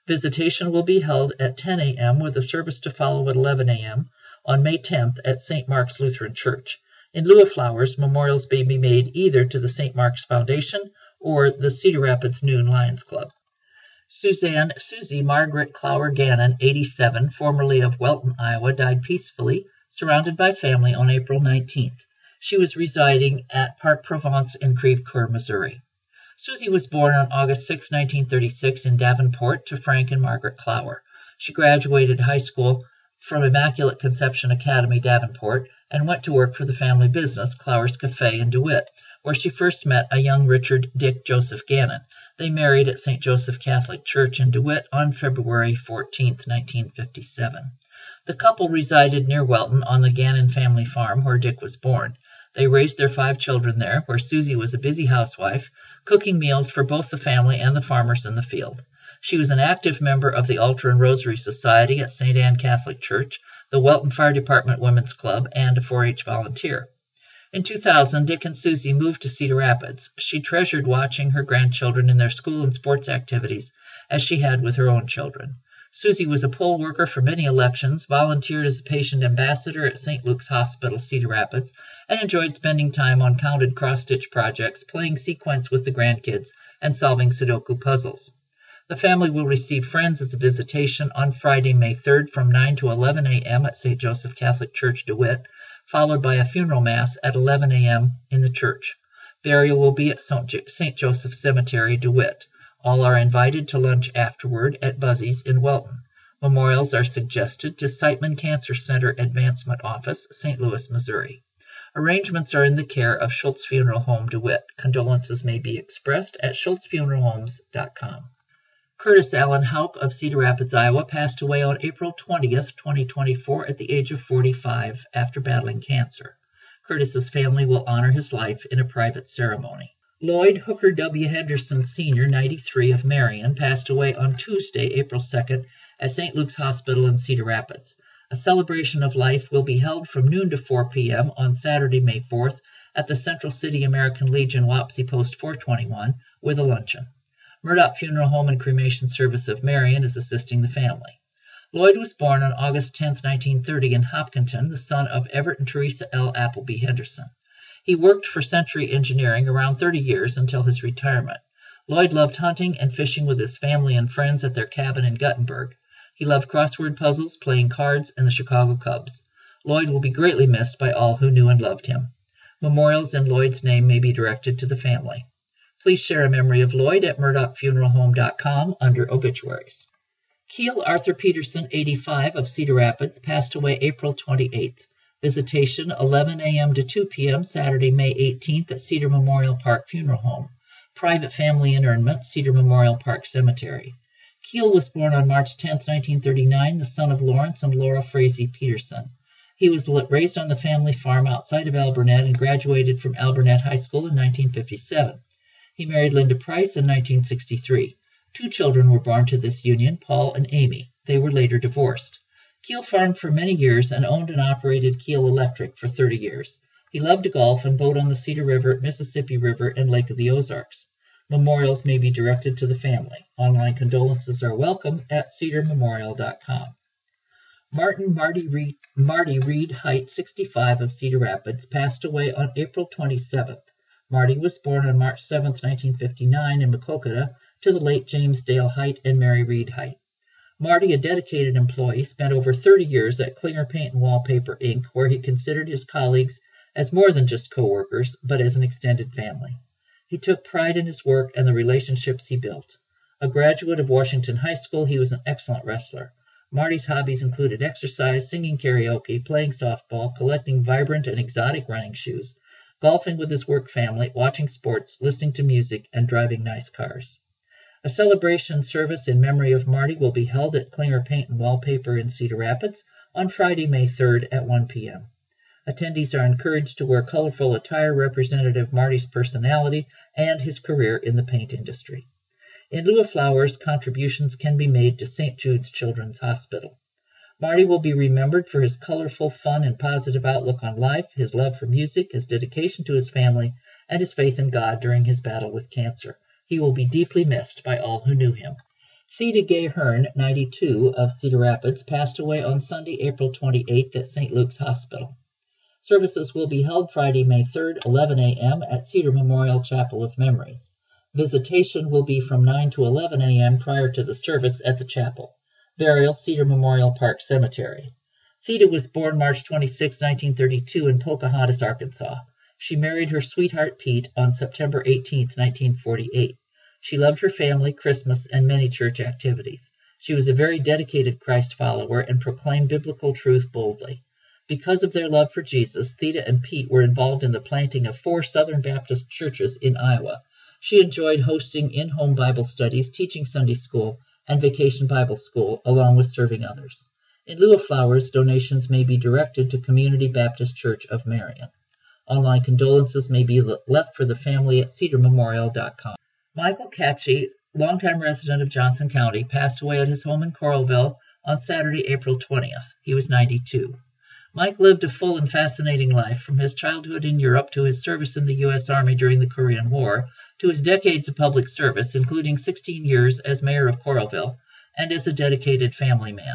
Visitation will be held at ten a m with a service to follow at eleven a m on May tenth at Saint Mark's Lutheran Church. In lieu of flowers, memorials may be made either to the Saint Mark's Foundation or the Cedar Rapids Noon Lions Club. Suzanne Susie Margaret Clower Gannon, eighty-seven, formerly of Welton, Iowa, died peacefully, surrounded by family on April nineteenth. She was residing at Park Provence in Creve Coeur, Missouri. Susie was born on August sixth, nineteen thirty-six, in Davenport to Frank and Margaret Clower. She graduated high school from Immaculate Conception Academy, Davenport, and went to work for the family business, Clower's Cafe in DeWitt, where she first met a young Richard Dick Joseph Gannon. They married at Saint Joseph Catholic Church in DeWitt on February fourteenth, nineteen fifty-seven. The couple resided near Welton on the Gannon family farm where Dick was born. They raised their five children there, where Susie was a busy housewife, cooking meals for both the family and the farmers in the field. She was an active member of the Altar and Rosary Society at Saint Anne Catholic Church, the Welton Fire Department Women's Club, and a four H volunteer. In two thousand, Dick and Susie moved to Cedar Rapids. She treasured watching her grandchildren in their school and sports activities, as she had with her own children. Susie was a poll worker for many elections, volunteered as a patient ambassador at Saint Luke's Hospital, Cedar Rapids, and enjoyed spending time on counted cross-stitch projects, playing sequence with the grandkids, and solving Sudoku puzzles. The family will receive friends as a visitation on Friday, May third from nine to eleven a m at Saint Joseph Catholic Church, DeWitt, followed by a funeral mass at eleven a m in the church. Burial will be at Saint Joseph Cemetery, DeWitt. All are invited to lunch afterward at Buzzy's in Welton. Memorials are suggested to Siteman Cancer Center Advancement Office, Saint Louis, Missouri. Arrangements are in the care of Schultz Funeral Home, DeWitt. Condolences may be expressed at schultz funeral homes dot com. Curtis Allen Haupt of Cedar Rapids, Iowa, passed away on April twentieth, twenty twenty-four, at the age of forty-five after battling cancer. Curtis's family will honor his life in a private ceremony. Lloyd Hooker W. Henderson, Senior, ninety-three, of Marion, passed away on Tuesday, April second, at Saint Luke's Hospital in Cedar Rapids. A celebration of life will be held from noon to four p m on Saturday, May fourth, at the Central City American Legion, Wapsie Post four twenty-one, with a luncheon. Murdoch Funeral Home and Cremation Service of Marion is assisting the family. Lloyd was born on August tenth, nineteen thirty, in Hopkinton, the son of Everett and Teresa L. Appleby Henderson. He worked for Century Engineering around thirty years until his retirement. Lloyd loved hunting and fishing with his family and friends at their cabin in Guttenberg. He loved crossword puzzles, playing cards, and the Chicago Cubs. Lloyd will be greatly missed by all who knew and loved him. Memorials in Lloyd's name may be directed to the family. Please share a memory of Lloyd at murdoch funeral home dot com under obituaries. Keel Arthur Peterson, eighty-five, of Cedar Rapids, passed away April twenty-eighth. Visitation eleven a m to two p m Saturday, May eighteenth at Cedar Memorial Park Funeral Home. Private family interment, Cedar Memorial Park Cemetery. Keel was born on March tenth, nineteen thirty-nine, the son of Lawrence and Laura Frazee Peterson. He was raised on the family farm outside of Alburnett and graduated from Alburnett High School in nineteen fifty-seven. He married Linda Price in nineteen sixty-three. Two children were born to this union, Paul and Amy. They were later divorced. Keel farmed for many years and owned and operated Keel Electric for thirty years. He loved to golf and boat on the Cedar River, Mississippi River, and Lake of the Ozarks. Memorials may be directed to the family. Online condolences are welcome at cedar memorial dot com. Martin Marty Reed, Marty Reed Height, sixty-five, of Cedar Rapids, passed away on April twenty-seventh. Marty was born on March seventh, nineteen fifty-nine, in Maquoketa, to the late James Dale Height and Mary Reed Height. Marty, a dedicated employee, spent over thirty years at Klinger Paint and Wallpaper, Incorporated, where he considered his colleagues as more than just co-workers, but as an extended family. He took pride in his work and the relationships he built. A graduate of Washington High School, he was an excellent wrestler. Marty's hobbies included exercise, singing karaoke, playing softball, collecting vibrant and exotic running shoes, golfing with his work family, watching sports, listening to music, and driving nice cars. A celebration service in memory of Marty will be held at Klinger Paint and Wallpaper in Cedar Rapids on Friday, May third at one p m Attendees are encouraged to wear colorful attire representative of Marty's personality and his career in the paint industry. In lieu of flowers, contributions can be made to Saint Jude's Children's Hospital. Marty will be remembered for his colorful, fun, and positive outlook on life, his love for music, his dedication to his family, and his faith in God during his battle with cancer. He will be deeply missed by all who knew him. Theda Gay Hearn, ninety-two, of Cedar Rapids, passed away on Sunday, April twenty-eighth at Saint Luke's Hospital. Services will be held Friday, May third, eleven a m at Cedar Memorial Chapel of Memories. Visitation will be from nine to eleven a m prior to the service at the chapel. Burial, Cedar Memorial Park Cemetery. Theda was born March twenty-sixth, nineteen thirty-two in Pocahontas, Arkansas. She married her sweetheart Pete on September eighteenth, nineteen forty-eight. She loved her family, Christmas, and many church activities. She was a very dedicated Christ follower and proclaimed biblical truth boldly. Because of their love for Jesus, Theda and Pete were involved in the planting of four Southern Baptist churches in Iowa. She enjoyed hosting in-home Bible studies, teaching Sunday school, and vacation Bible school, along with serving others. In lieu of flowers, donations may be directed to Community Baptist Church of Marion. Online condolences may be left for the family at cedar memorial dot com. Michael Catchy, longtime resident of Johnson County, passed away at his home in Coralville on Saturday, April twentieth. He was ninety-two. Mike lived a full and fascinating life, from his childhood in Europe to his service in the U S Army during the Korean War, to his decades of public service, including sixteen years as mayor of Coralville, and as a dedicated family man.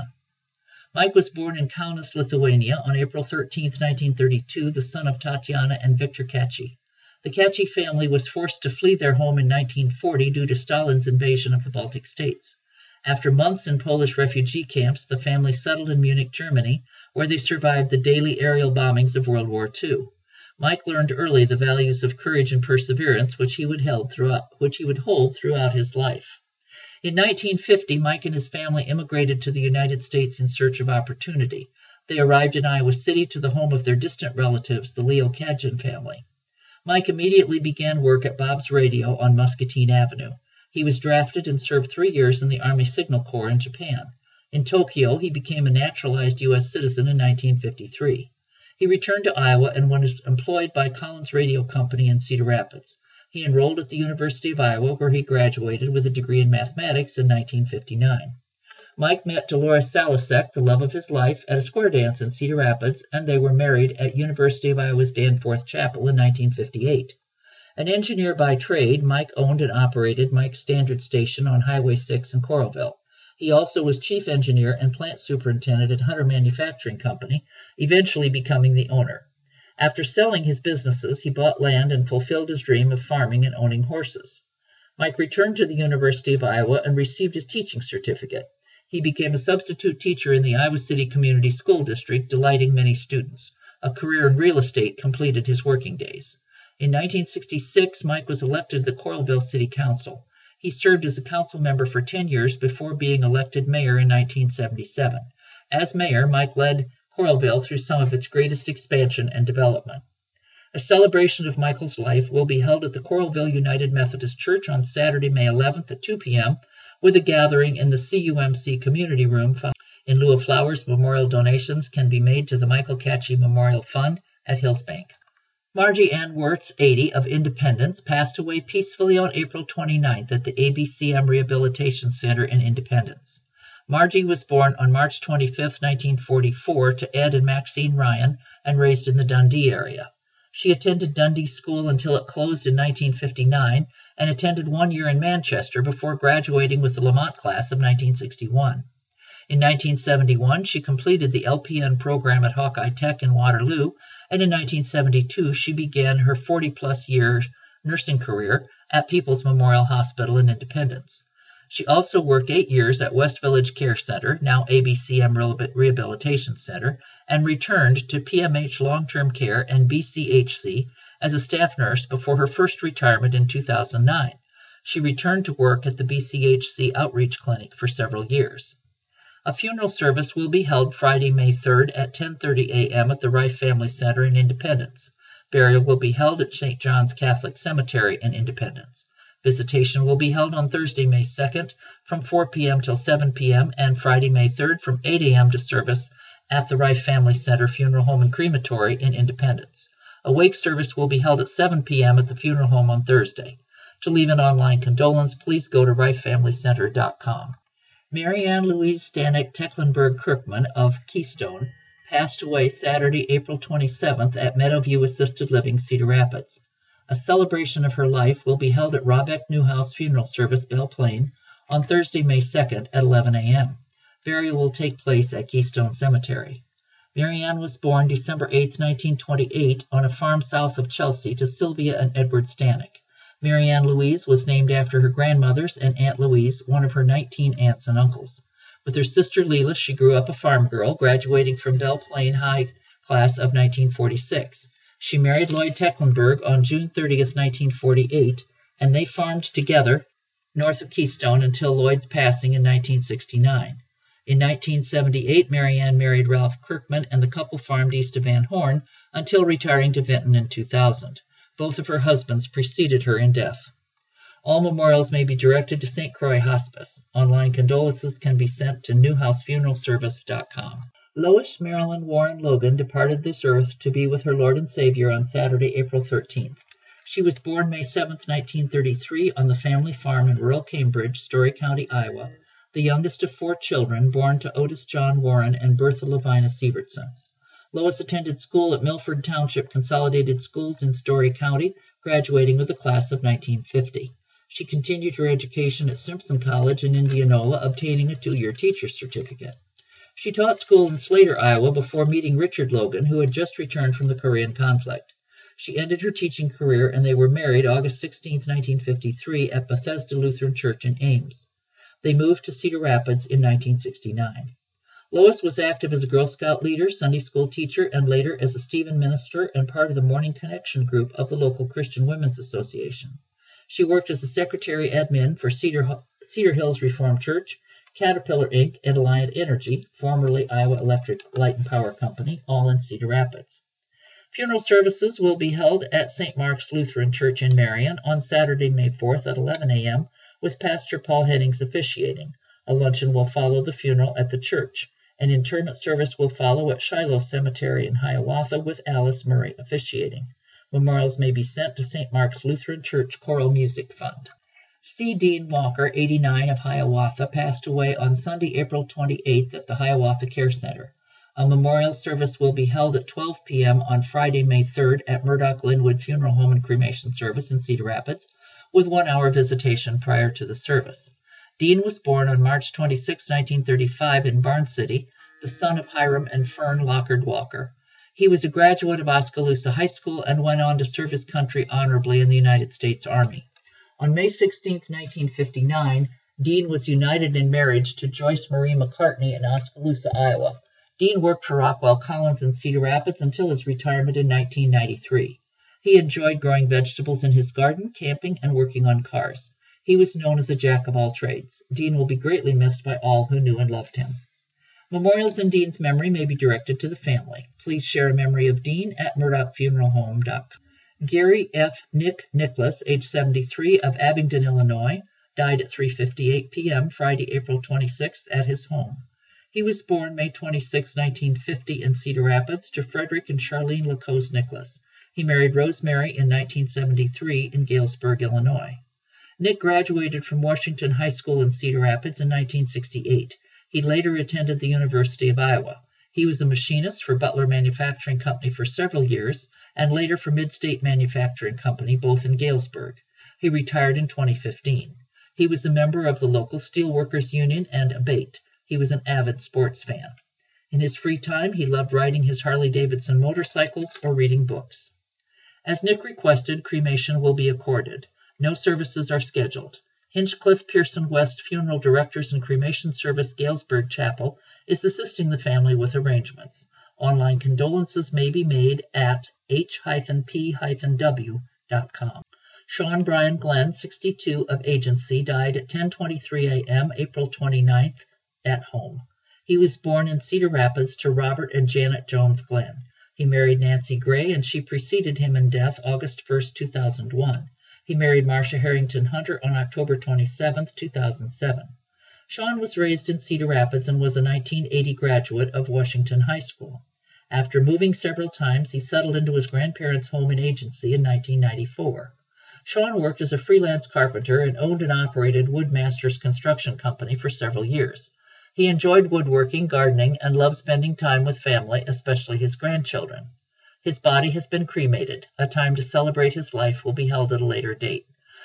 Mike was born in Kaunas, Lithuania on April thirteenth, nineteen thirty-two, the son of Tatiana and Victor Catchy. The Catchy family was forced to flee their home in nineteen forty due to Stalin's invasion of the Baltic states. After months in Polish refugee camps, the family settled in Munich, Germany, where they survived the daily aerial bombings of World War Two. Mike learned early the values of courage and perseverance, which he would held throughout, which he would hold throughout his life. In nineteen fifty, Mike and his family immigrated to the United States in search of opportunity. They arrived in Iowa City to the home of their distant relatives, the Leo Kadjan family. Mike immediately began work at Bob's Radio on Muscatine Avenue. He was drafted and served three years in the Army Signal Corps in Japan. In Tokyo, he became a naturalized U S citizen in nineteen fifty-three. He returned to Iowa and was employed by Collins Radio Company in Cedar Rapids. He enrolled at the University of Iowa, where he graduated with a degree in mathematics in nineteen fifty-nine. Mike met Dolores Salasek, the love of his life, at a square dance in Cedar Rapids, and they were married at University of Iowa's Danforth Chapel in nineteen fifty-eight. An engineer by trade, Mike owned and operated Mike's Standard Station on Highway six in Coralville. He also was chief engineer and plant superintendent at Hunter Manufacturing Company, eventually becoming the owner. After selling his businesses, he bought land and fulfilled his dream of farming and owning horses. Mike returned to the University of Iowa and received his teaching certificate. He became a substitute teacher in the Iowa City Community School District, delighting many students. A career in real estate completed his working days. In nineteen sixty-six, Mike was elected to the Coralville City Council. He served as a council member for ten years before being elected mayor in nineteen seventy-seven. As mayor, Mike led Coralville through some of its greatest expansion and development. A celebration of Michael's life will be held at the Coralville United Methodist Church on Saturday, May eleventh at two p m, with a gathering in the C U M C Community Room. In lieu of flowers, memorial donations can be made to the Michael Catchy Memorial Fund at Hillsbank. Margie Ann Wirtz, eighty, of Independence, passed away peacefully on April twenty-ninth at the A B C M Rehabilitation Center in Independence. Margie was born on March twenty-fifth, nineteen forty-four, to Ed and Maxine Ryan and raised in the Dundee area. She attended Dundee School until it closed in nineteen fifty-nine and attended one year in Manchester before graduating with the Lamont class of nineteen sixty-one. In nineteen seventy-one, she completed the L P N program at Hawkeye Tech in Waterloo, and in nineteen seventy-two she began her forty-plus year nursing career at People's Memorial Hospital in Independence. She also worked eight years at West Village Care Center, now A B C M Rehabilitation Center, and returned to P M H Long-Term Care and B C H C as a staff nurse before her first retirement in two thousand nine. She returned to work at the B C H C Outreach Clinic for several years. A funeral service will be held Friday, May third at ten thirty a m at the Rife Family Center in Independence. Burial will be held at Saint John's Catholic Cemetery in Independence. Visitation will be held on Thursday, May second from four p m till seven p m and Friday, May third from eight a m to service at the Rife Family Center Funeral Home and Crematory in Independence. A wake service will be held at seven p m at the funeral home on Thursday. To leave an online condolence, please go to rife family center dot com. Mary Ann Louise Stanek Tecklenburg Kirkman of Keystone passed away Saturday, April twenty-seventh at Meadowview Assisted Living, Cedar Rapids. A celebration of her life will be held at Robeck Newhouse Funeral Service, Belle Plaine, on Thursday, May second at eleven a m Burial will take place at Keystone Cemetery. Mary Ann was born December eighth, nineteen twenty-eight, on a farm south of Chelsea to Sylvia and Edward Stanek. Mary Ann Louise was named after her grandmothers and Aunt Louise, one of her nineteen aunts and uncles. With her sister Leela, she grew up a farm girl, graduating from Belle Plaine High class of nineteen forty-six. She married Lloyd Tecklenburg on June thirtieth, nineteen forty-eight, and they farmed together north of Keystone until Lloyd's passing in nineteen sixty-nine. In nineteen seventy-eight, Mary Ann married Ralph Kirkman, and the couple farmed east of Van Horn until retiring to Vinton in two thousand. Both of her husbands preceded her in death. All memorials may be directed to Saint Croix Hospice. Online condolences can be sent to newhouse funeral service dot com. Lois Marilyn Warren Logan departed this earth to be with her Lord and Savior on Saturday, April thirteenth. She was born May seventh, nineteen thirty-three, on the family farm in rural Cambridge, Story County, Iowa, the youngest of four children born to Otis John Warren and Bertha Lavina Sievertson. Lois attended school at Milford Township Consolidated Schools in Story County, graduating with the class of nineteen fifty. She continued her education at Simpson College in Indianola, obtaining a two-year teacher's certificate. She taught school in Slater, Iowa, before meeting Richard Logan, who had just returned from the Korean conflict. She ended her teaching career, and they were married August sixteenth, nineteen fifty-three, at Bethesda Lutheran Church in Ames. They moved to Cedar Rapids in nineteen sixty-nine. Lois was active as a Girl Scout leader, Sunday school teacher, and later as a Stephen minister and part of the Morning Connection group of the local Christian Women's Association. She worked as a secretary admin for Cedar, Cedar Hills Reformed Church, Caterpillar Incorporated, and Alliant Energy, formerly Iowa Electric Light and Power Company, all in Cedar Rapids. Funeral services will be held at Saint Mark's Lutheran Church in Marion on Saturday, May fourth at eleven a m, with Pastor Paul Hennings officiating. A luncheon will follow the funeral at the church. An interment service will follow at Shiloh Cemetery in Hiawatha with Alice Murray officiating. Memorials may be sent to Saint Mark's Lutheran Church Choral Music Fund. C. Dean Walker, eighty-nine, of Hiawatha, passed away on Sunday, April twenty-eighth at the Hiawatha Care Center. A memorial service will be held at twelve p m on Friday, May third at Murdoch Linwood Funeral Home and Cremation Service in Cedar Rapids, with one-hour visitation prior to the service. Dean was born on March twenty-sixth, nineteen thirty-five in Barn City, the son of Hiram and Fern Lockard Walker. He was a graduate of Oskaloosa High School and went on to serve his country honorably in the United States Army. On May sixteenth, nineteen fifty-nine, Dean was united in marriage to Joyce Marie McCartney in Oskaloosa, Iowa. Dean worked for Rockwell Collins in Cedar Rapids until his retirement in nineteen ninety-three. He enjoyed growing vegetables in his garden, camping, and working on cars. He was known as a jack of all trades. Dean will be greatly missed by all who knew and loved him. Memorials in Dean's memory may be directed to the family. Please share a memory of Dean at murdoch funeral home dot com. Gary F. Nick Nicholas, age seventy-three, of Abingdon, Illinois, died at three fifty-eight p m Friday, April twenty-sixth, at his home. He was born May twenty-sixth, nineteen fifty, in Cedar Rapids to Frederick and Charlene Lacose Nicholas. He married Rosemary in nineteen seventy-three in Galesburg, Illinois. Nick graduated from Washington High School in Cedar Rapids in nineteen sixty-eight. He later attended the University of Iowa. He was a machinist for Butler Manufacturing Company for several years, and later for Midstate Manufacturing Company, both in Galesburg. He retired in twenty fifteen. He was a member of the local Steelworkers Union and ABATE. He was an avid sports fan. In his free time, he loved riding his Harley-Davidson motorcycles or reading books. As Nick requested, cremation will be accorded. No services are scheduled. Hinchcliffe Pearson West Funeral Directors and Cremation Service Galesburg Chapel is assisting the family with arrangements. Online condolences may be made at h p w dot com. Sean Brian Glenn, sixty-two, of Agency, died at ten twenty-three a m April twenty-ninth at home. He was born in Cedar Rapids to Robert and Janet Jones Glenn. He married Nancy Gray, and she preceded him in death August first, two thousand one. He married Marcia Harrington Hunter on October twenty-seventh, two thousand seven. Sean was raised in Cedar Rapids and was a nineteen eighty graduate of Washington High School. After moving several times, he settled into his grandparents' home in Agency in nineteen ninety-four. Sean worked as a freelance carpenter and owned and operated Woodmasters Construction Company for several years. He enjoyed woodworking, gardening, and loved spending time with family, especially his grandchildren. His body has been cremated. A time to celebrate his life will be held at a later date.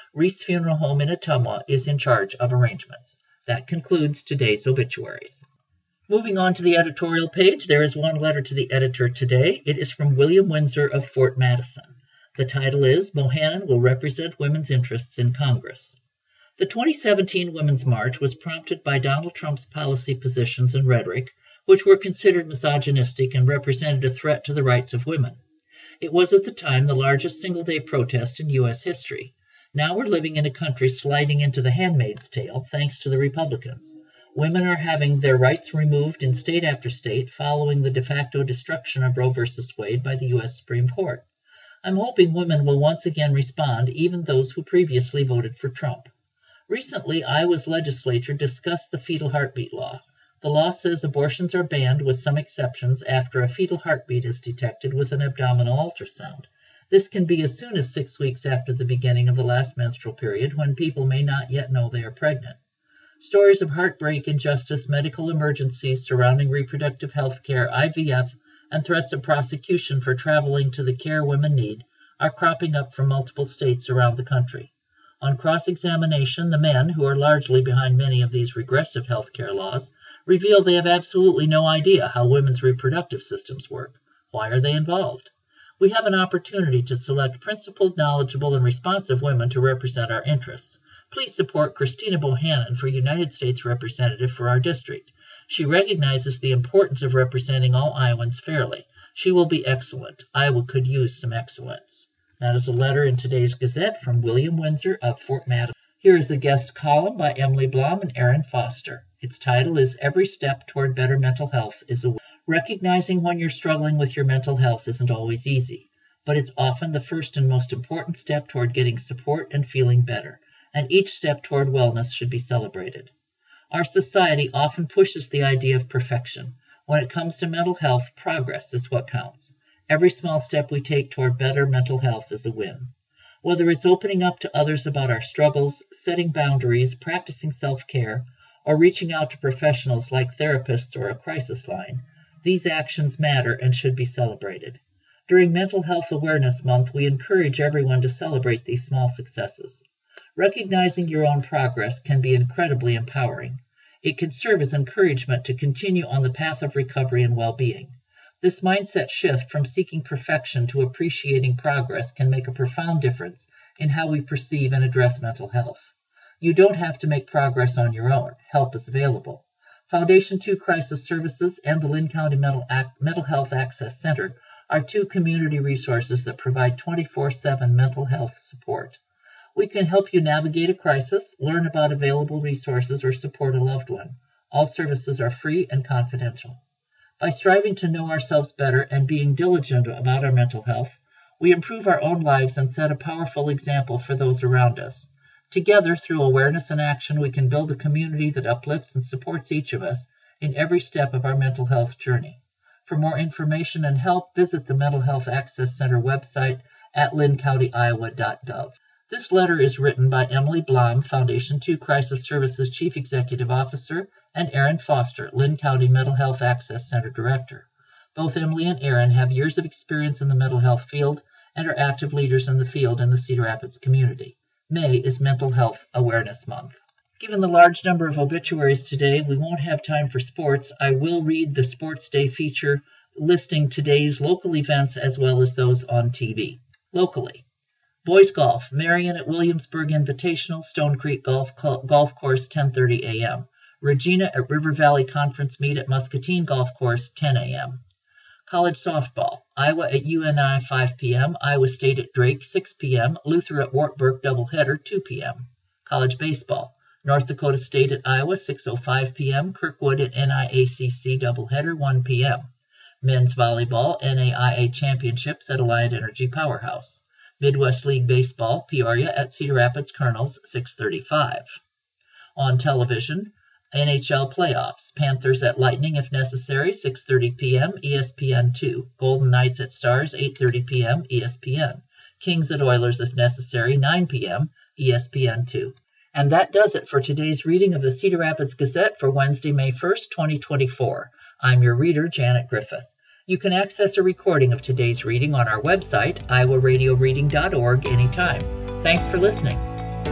Reese Funeral Home in Ottumwa is in charge of arrangements. That concludes today's obituaries. Moving on to the editorial page, there is one letter to the editor today. It is from William Windsor of Fort Madison. The title is, Bohannon Will Represent Women's Interests in Congress. The twenty seventeen Women's March was prompted by Donald Trump's policy positions and rhetoric, which were considered misogynistic and represented a threat to the rights of women. It was at the time the largest single-day protest in U S history. Now we're living in a country sliding into the handmaid's tale, thanks to the Republicans. Women are having their rights removed in state after state following the de facto destruction of Roe versus Wade by the U S Supreme Court. I'm hoping women will once again respond, even those who previously voted for Trump. Recently, Iowa's legislature discussed the fetal heartbeat law. The law says abortions are banned with some exceptions after a fetal heartbeat is detected with an abdominal ultrasound. This can be as soon as six weeks after the beginning of the last menstrual period, when people may not yet know they are pregnant. Stories of heartbreak, injustice, medical emergencies surrounding reproductive health care, I V F, and threats of prosecution for traveling to the care women need are cropping up from multiple states around the country. On cross-examination, the men, who are largely behind many of these regressive health care laws, reveal they have absolutely no idea how women's reproductive systems work. Why are they involved? We have an opportunity to select principled, knowledgeable, and responsive women to represent our interests. Please support Christina Bohannon for United States Representative for our district. She recognizes the importance of representing all Iowans fairly. She will be excellent. Iowa could use some excellence. That is a letter in today's Gazette from William Windsor of Fort Madison. Here is a guest column by Emily Blum and Aaron Foster. Its title is Every Step Toward Better Mental Health is a Win. Recognizing when you're struggling with your mental health isn't always easy, but it's often the first and most important step toward getting support and feeling better, and each step toward wellness should be celebrated. Our society often pushes the idea of perfection. When it comes to mental health, progress is what counts. Every small step we take toward better mental health is a win. Whether it's opening up to others about our struggles, setting boundaries, practicing self-care, or reaching out to professionals like therapists or a crisis line, these actions matter and should be celebrated. During Mental Health Awareness Month, we encourage everyone to celebrate these small successes. Recognizing your own progress can be incredibly empowering. It can serve as encouragement to continue on the path of recovery and well-being. This mindset shift from seeking perfection to appreciating progress can make a profound difference in how we perceive and address mental health. You don't have to make progress on your own. Help is available. Foundation two Crisis Services and the Linn County Mental, Ac- Mental Health Access Center are two community resources that provide twenty-four seven mental health support. We can help you navigate a crisis, learn about available resources, or support a loved one. All services are free and confidential. By striving to know ourselves better and being diligent about our mental health, we improve our own lives and set a powerful example for those around us. Together, through awareness and action, we can build a community that uplifts and supports each of us in every step of our mental health journey. For more information and help, visit the Mental Health Access Center website at linn county iowa dot gov. This letter is written by Emily Blum, Foundation two Crisis Services Chief Executive Officer, and Aaron Foster, Linn County Mental Health Access Center Director. Both Emily and Aaron have years of experience in the mental health field and are active leaders in the field in the Cedar Rapids community. May is Mental Health Awareness Month. Given the large number of obituaries today, we won't have time for sports. I will read the Sports Day feature listing today's local events as well as those on T V. Locally, Boys Golf, Marion at Williamsburg Invitational, Stone Creek Golf, Golf Course, ten thirty a.m. Regina at River Valley Conference Meet at Muscatine Golf Course, ten a.m. College softball, Iowa at U N I, five p.m., Iowa State at Drake, six p.m., Luther at Wartburg doubleheader, two p.m. College baseball, North Dakota State at Iowa, six oh five p.m., Kirkwood at N I A C C doubleheader, one p.m. Men's volleyball, N A I A championships at Alliant Energy Powerhouse. Midwest League Baseball, Peoria at Cedar Rapids Colonels, six thirty-five. On television, N H L playoffs, Panthers at Lightning if necessary, six thirty p.m., E S P N two. Golden Knights at Stars, eight thirty p.m., E S P N. Kings at Oilers if necessary, nine p.m., E S P N two. And that does it for today's reading of the Cedar Rapids Gazette for Wednesday, May first, twenty twenty-four. I'm your reader, Janet Griffith. You can access a recording of today's reading on our website, iowa radio reading dot org, anytime. Thanks for listening.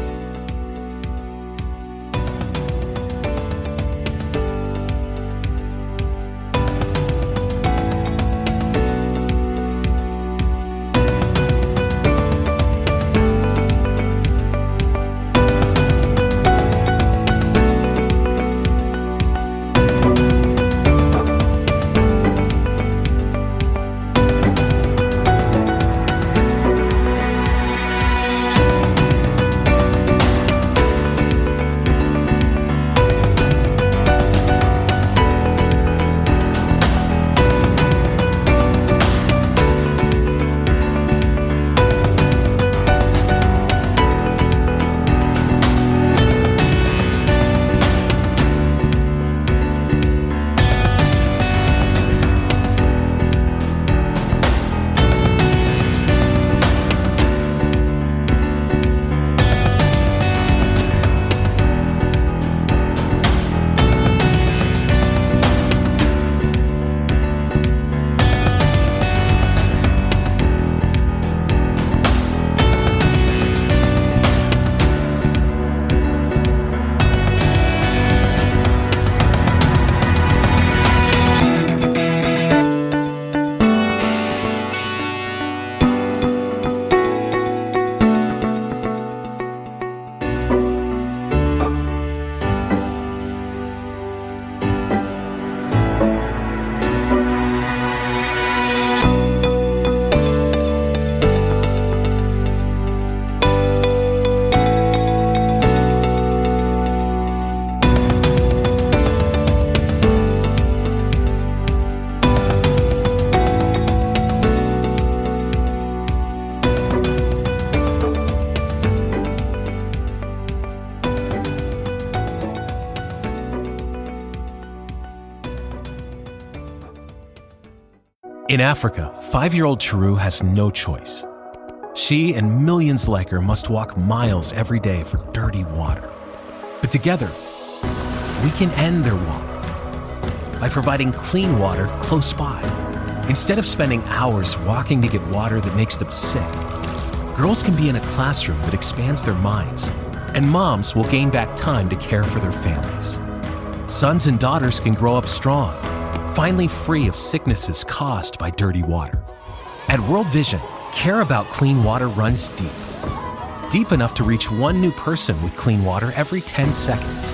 In Africa, five-year-old Chiru has no choice. She and millions like her must walk miles every day for dirty water. But together, we can end their walk by providing clean water close by. Instead of spending hours walking to get water that makes them sick, girls can be in a classroom that expands their minds, and moms will gain back time to care for their families. Sons and daughters can grow up strong, finally free of sicknesses caused by dirty water. At World Vision, care about clean water runs deep. Deep enough to reach one new person with clean water every ten seconds.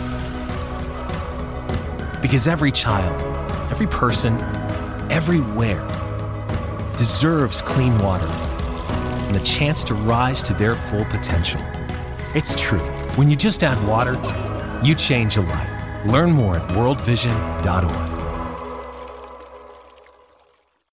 Because every child, every person, everywhere deserves clean water and the chance to rise to their full potential. It's true. When you just add water, you change a life. Learn more at world vision dot org.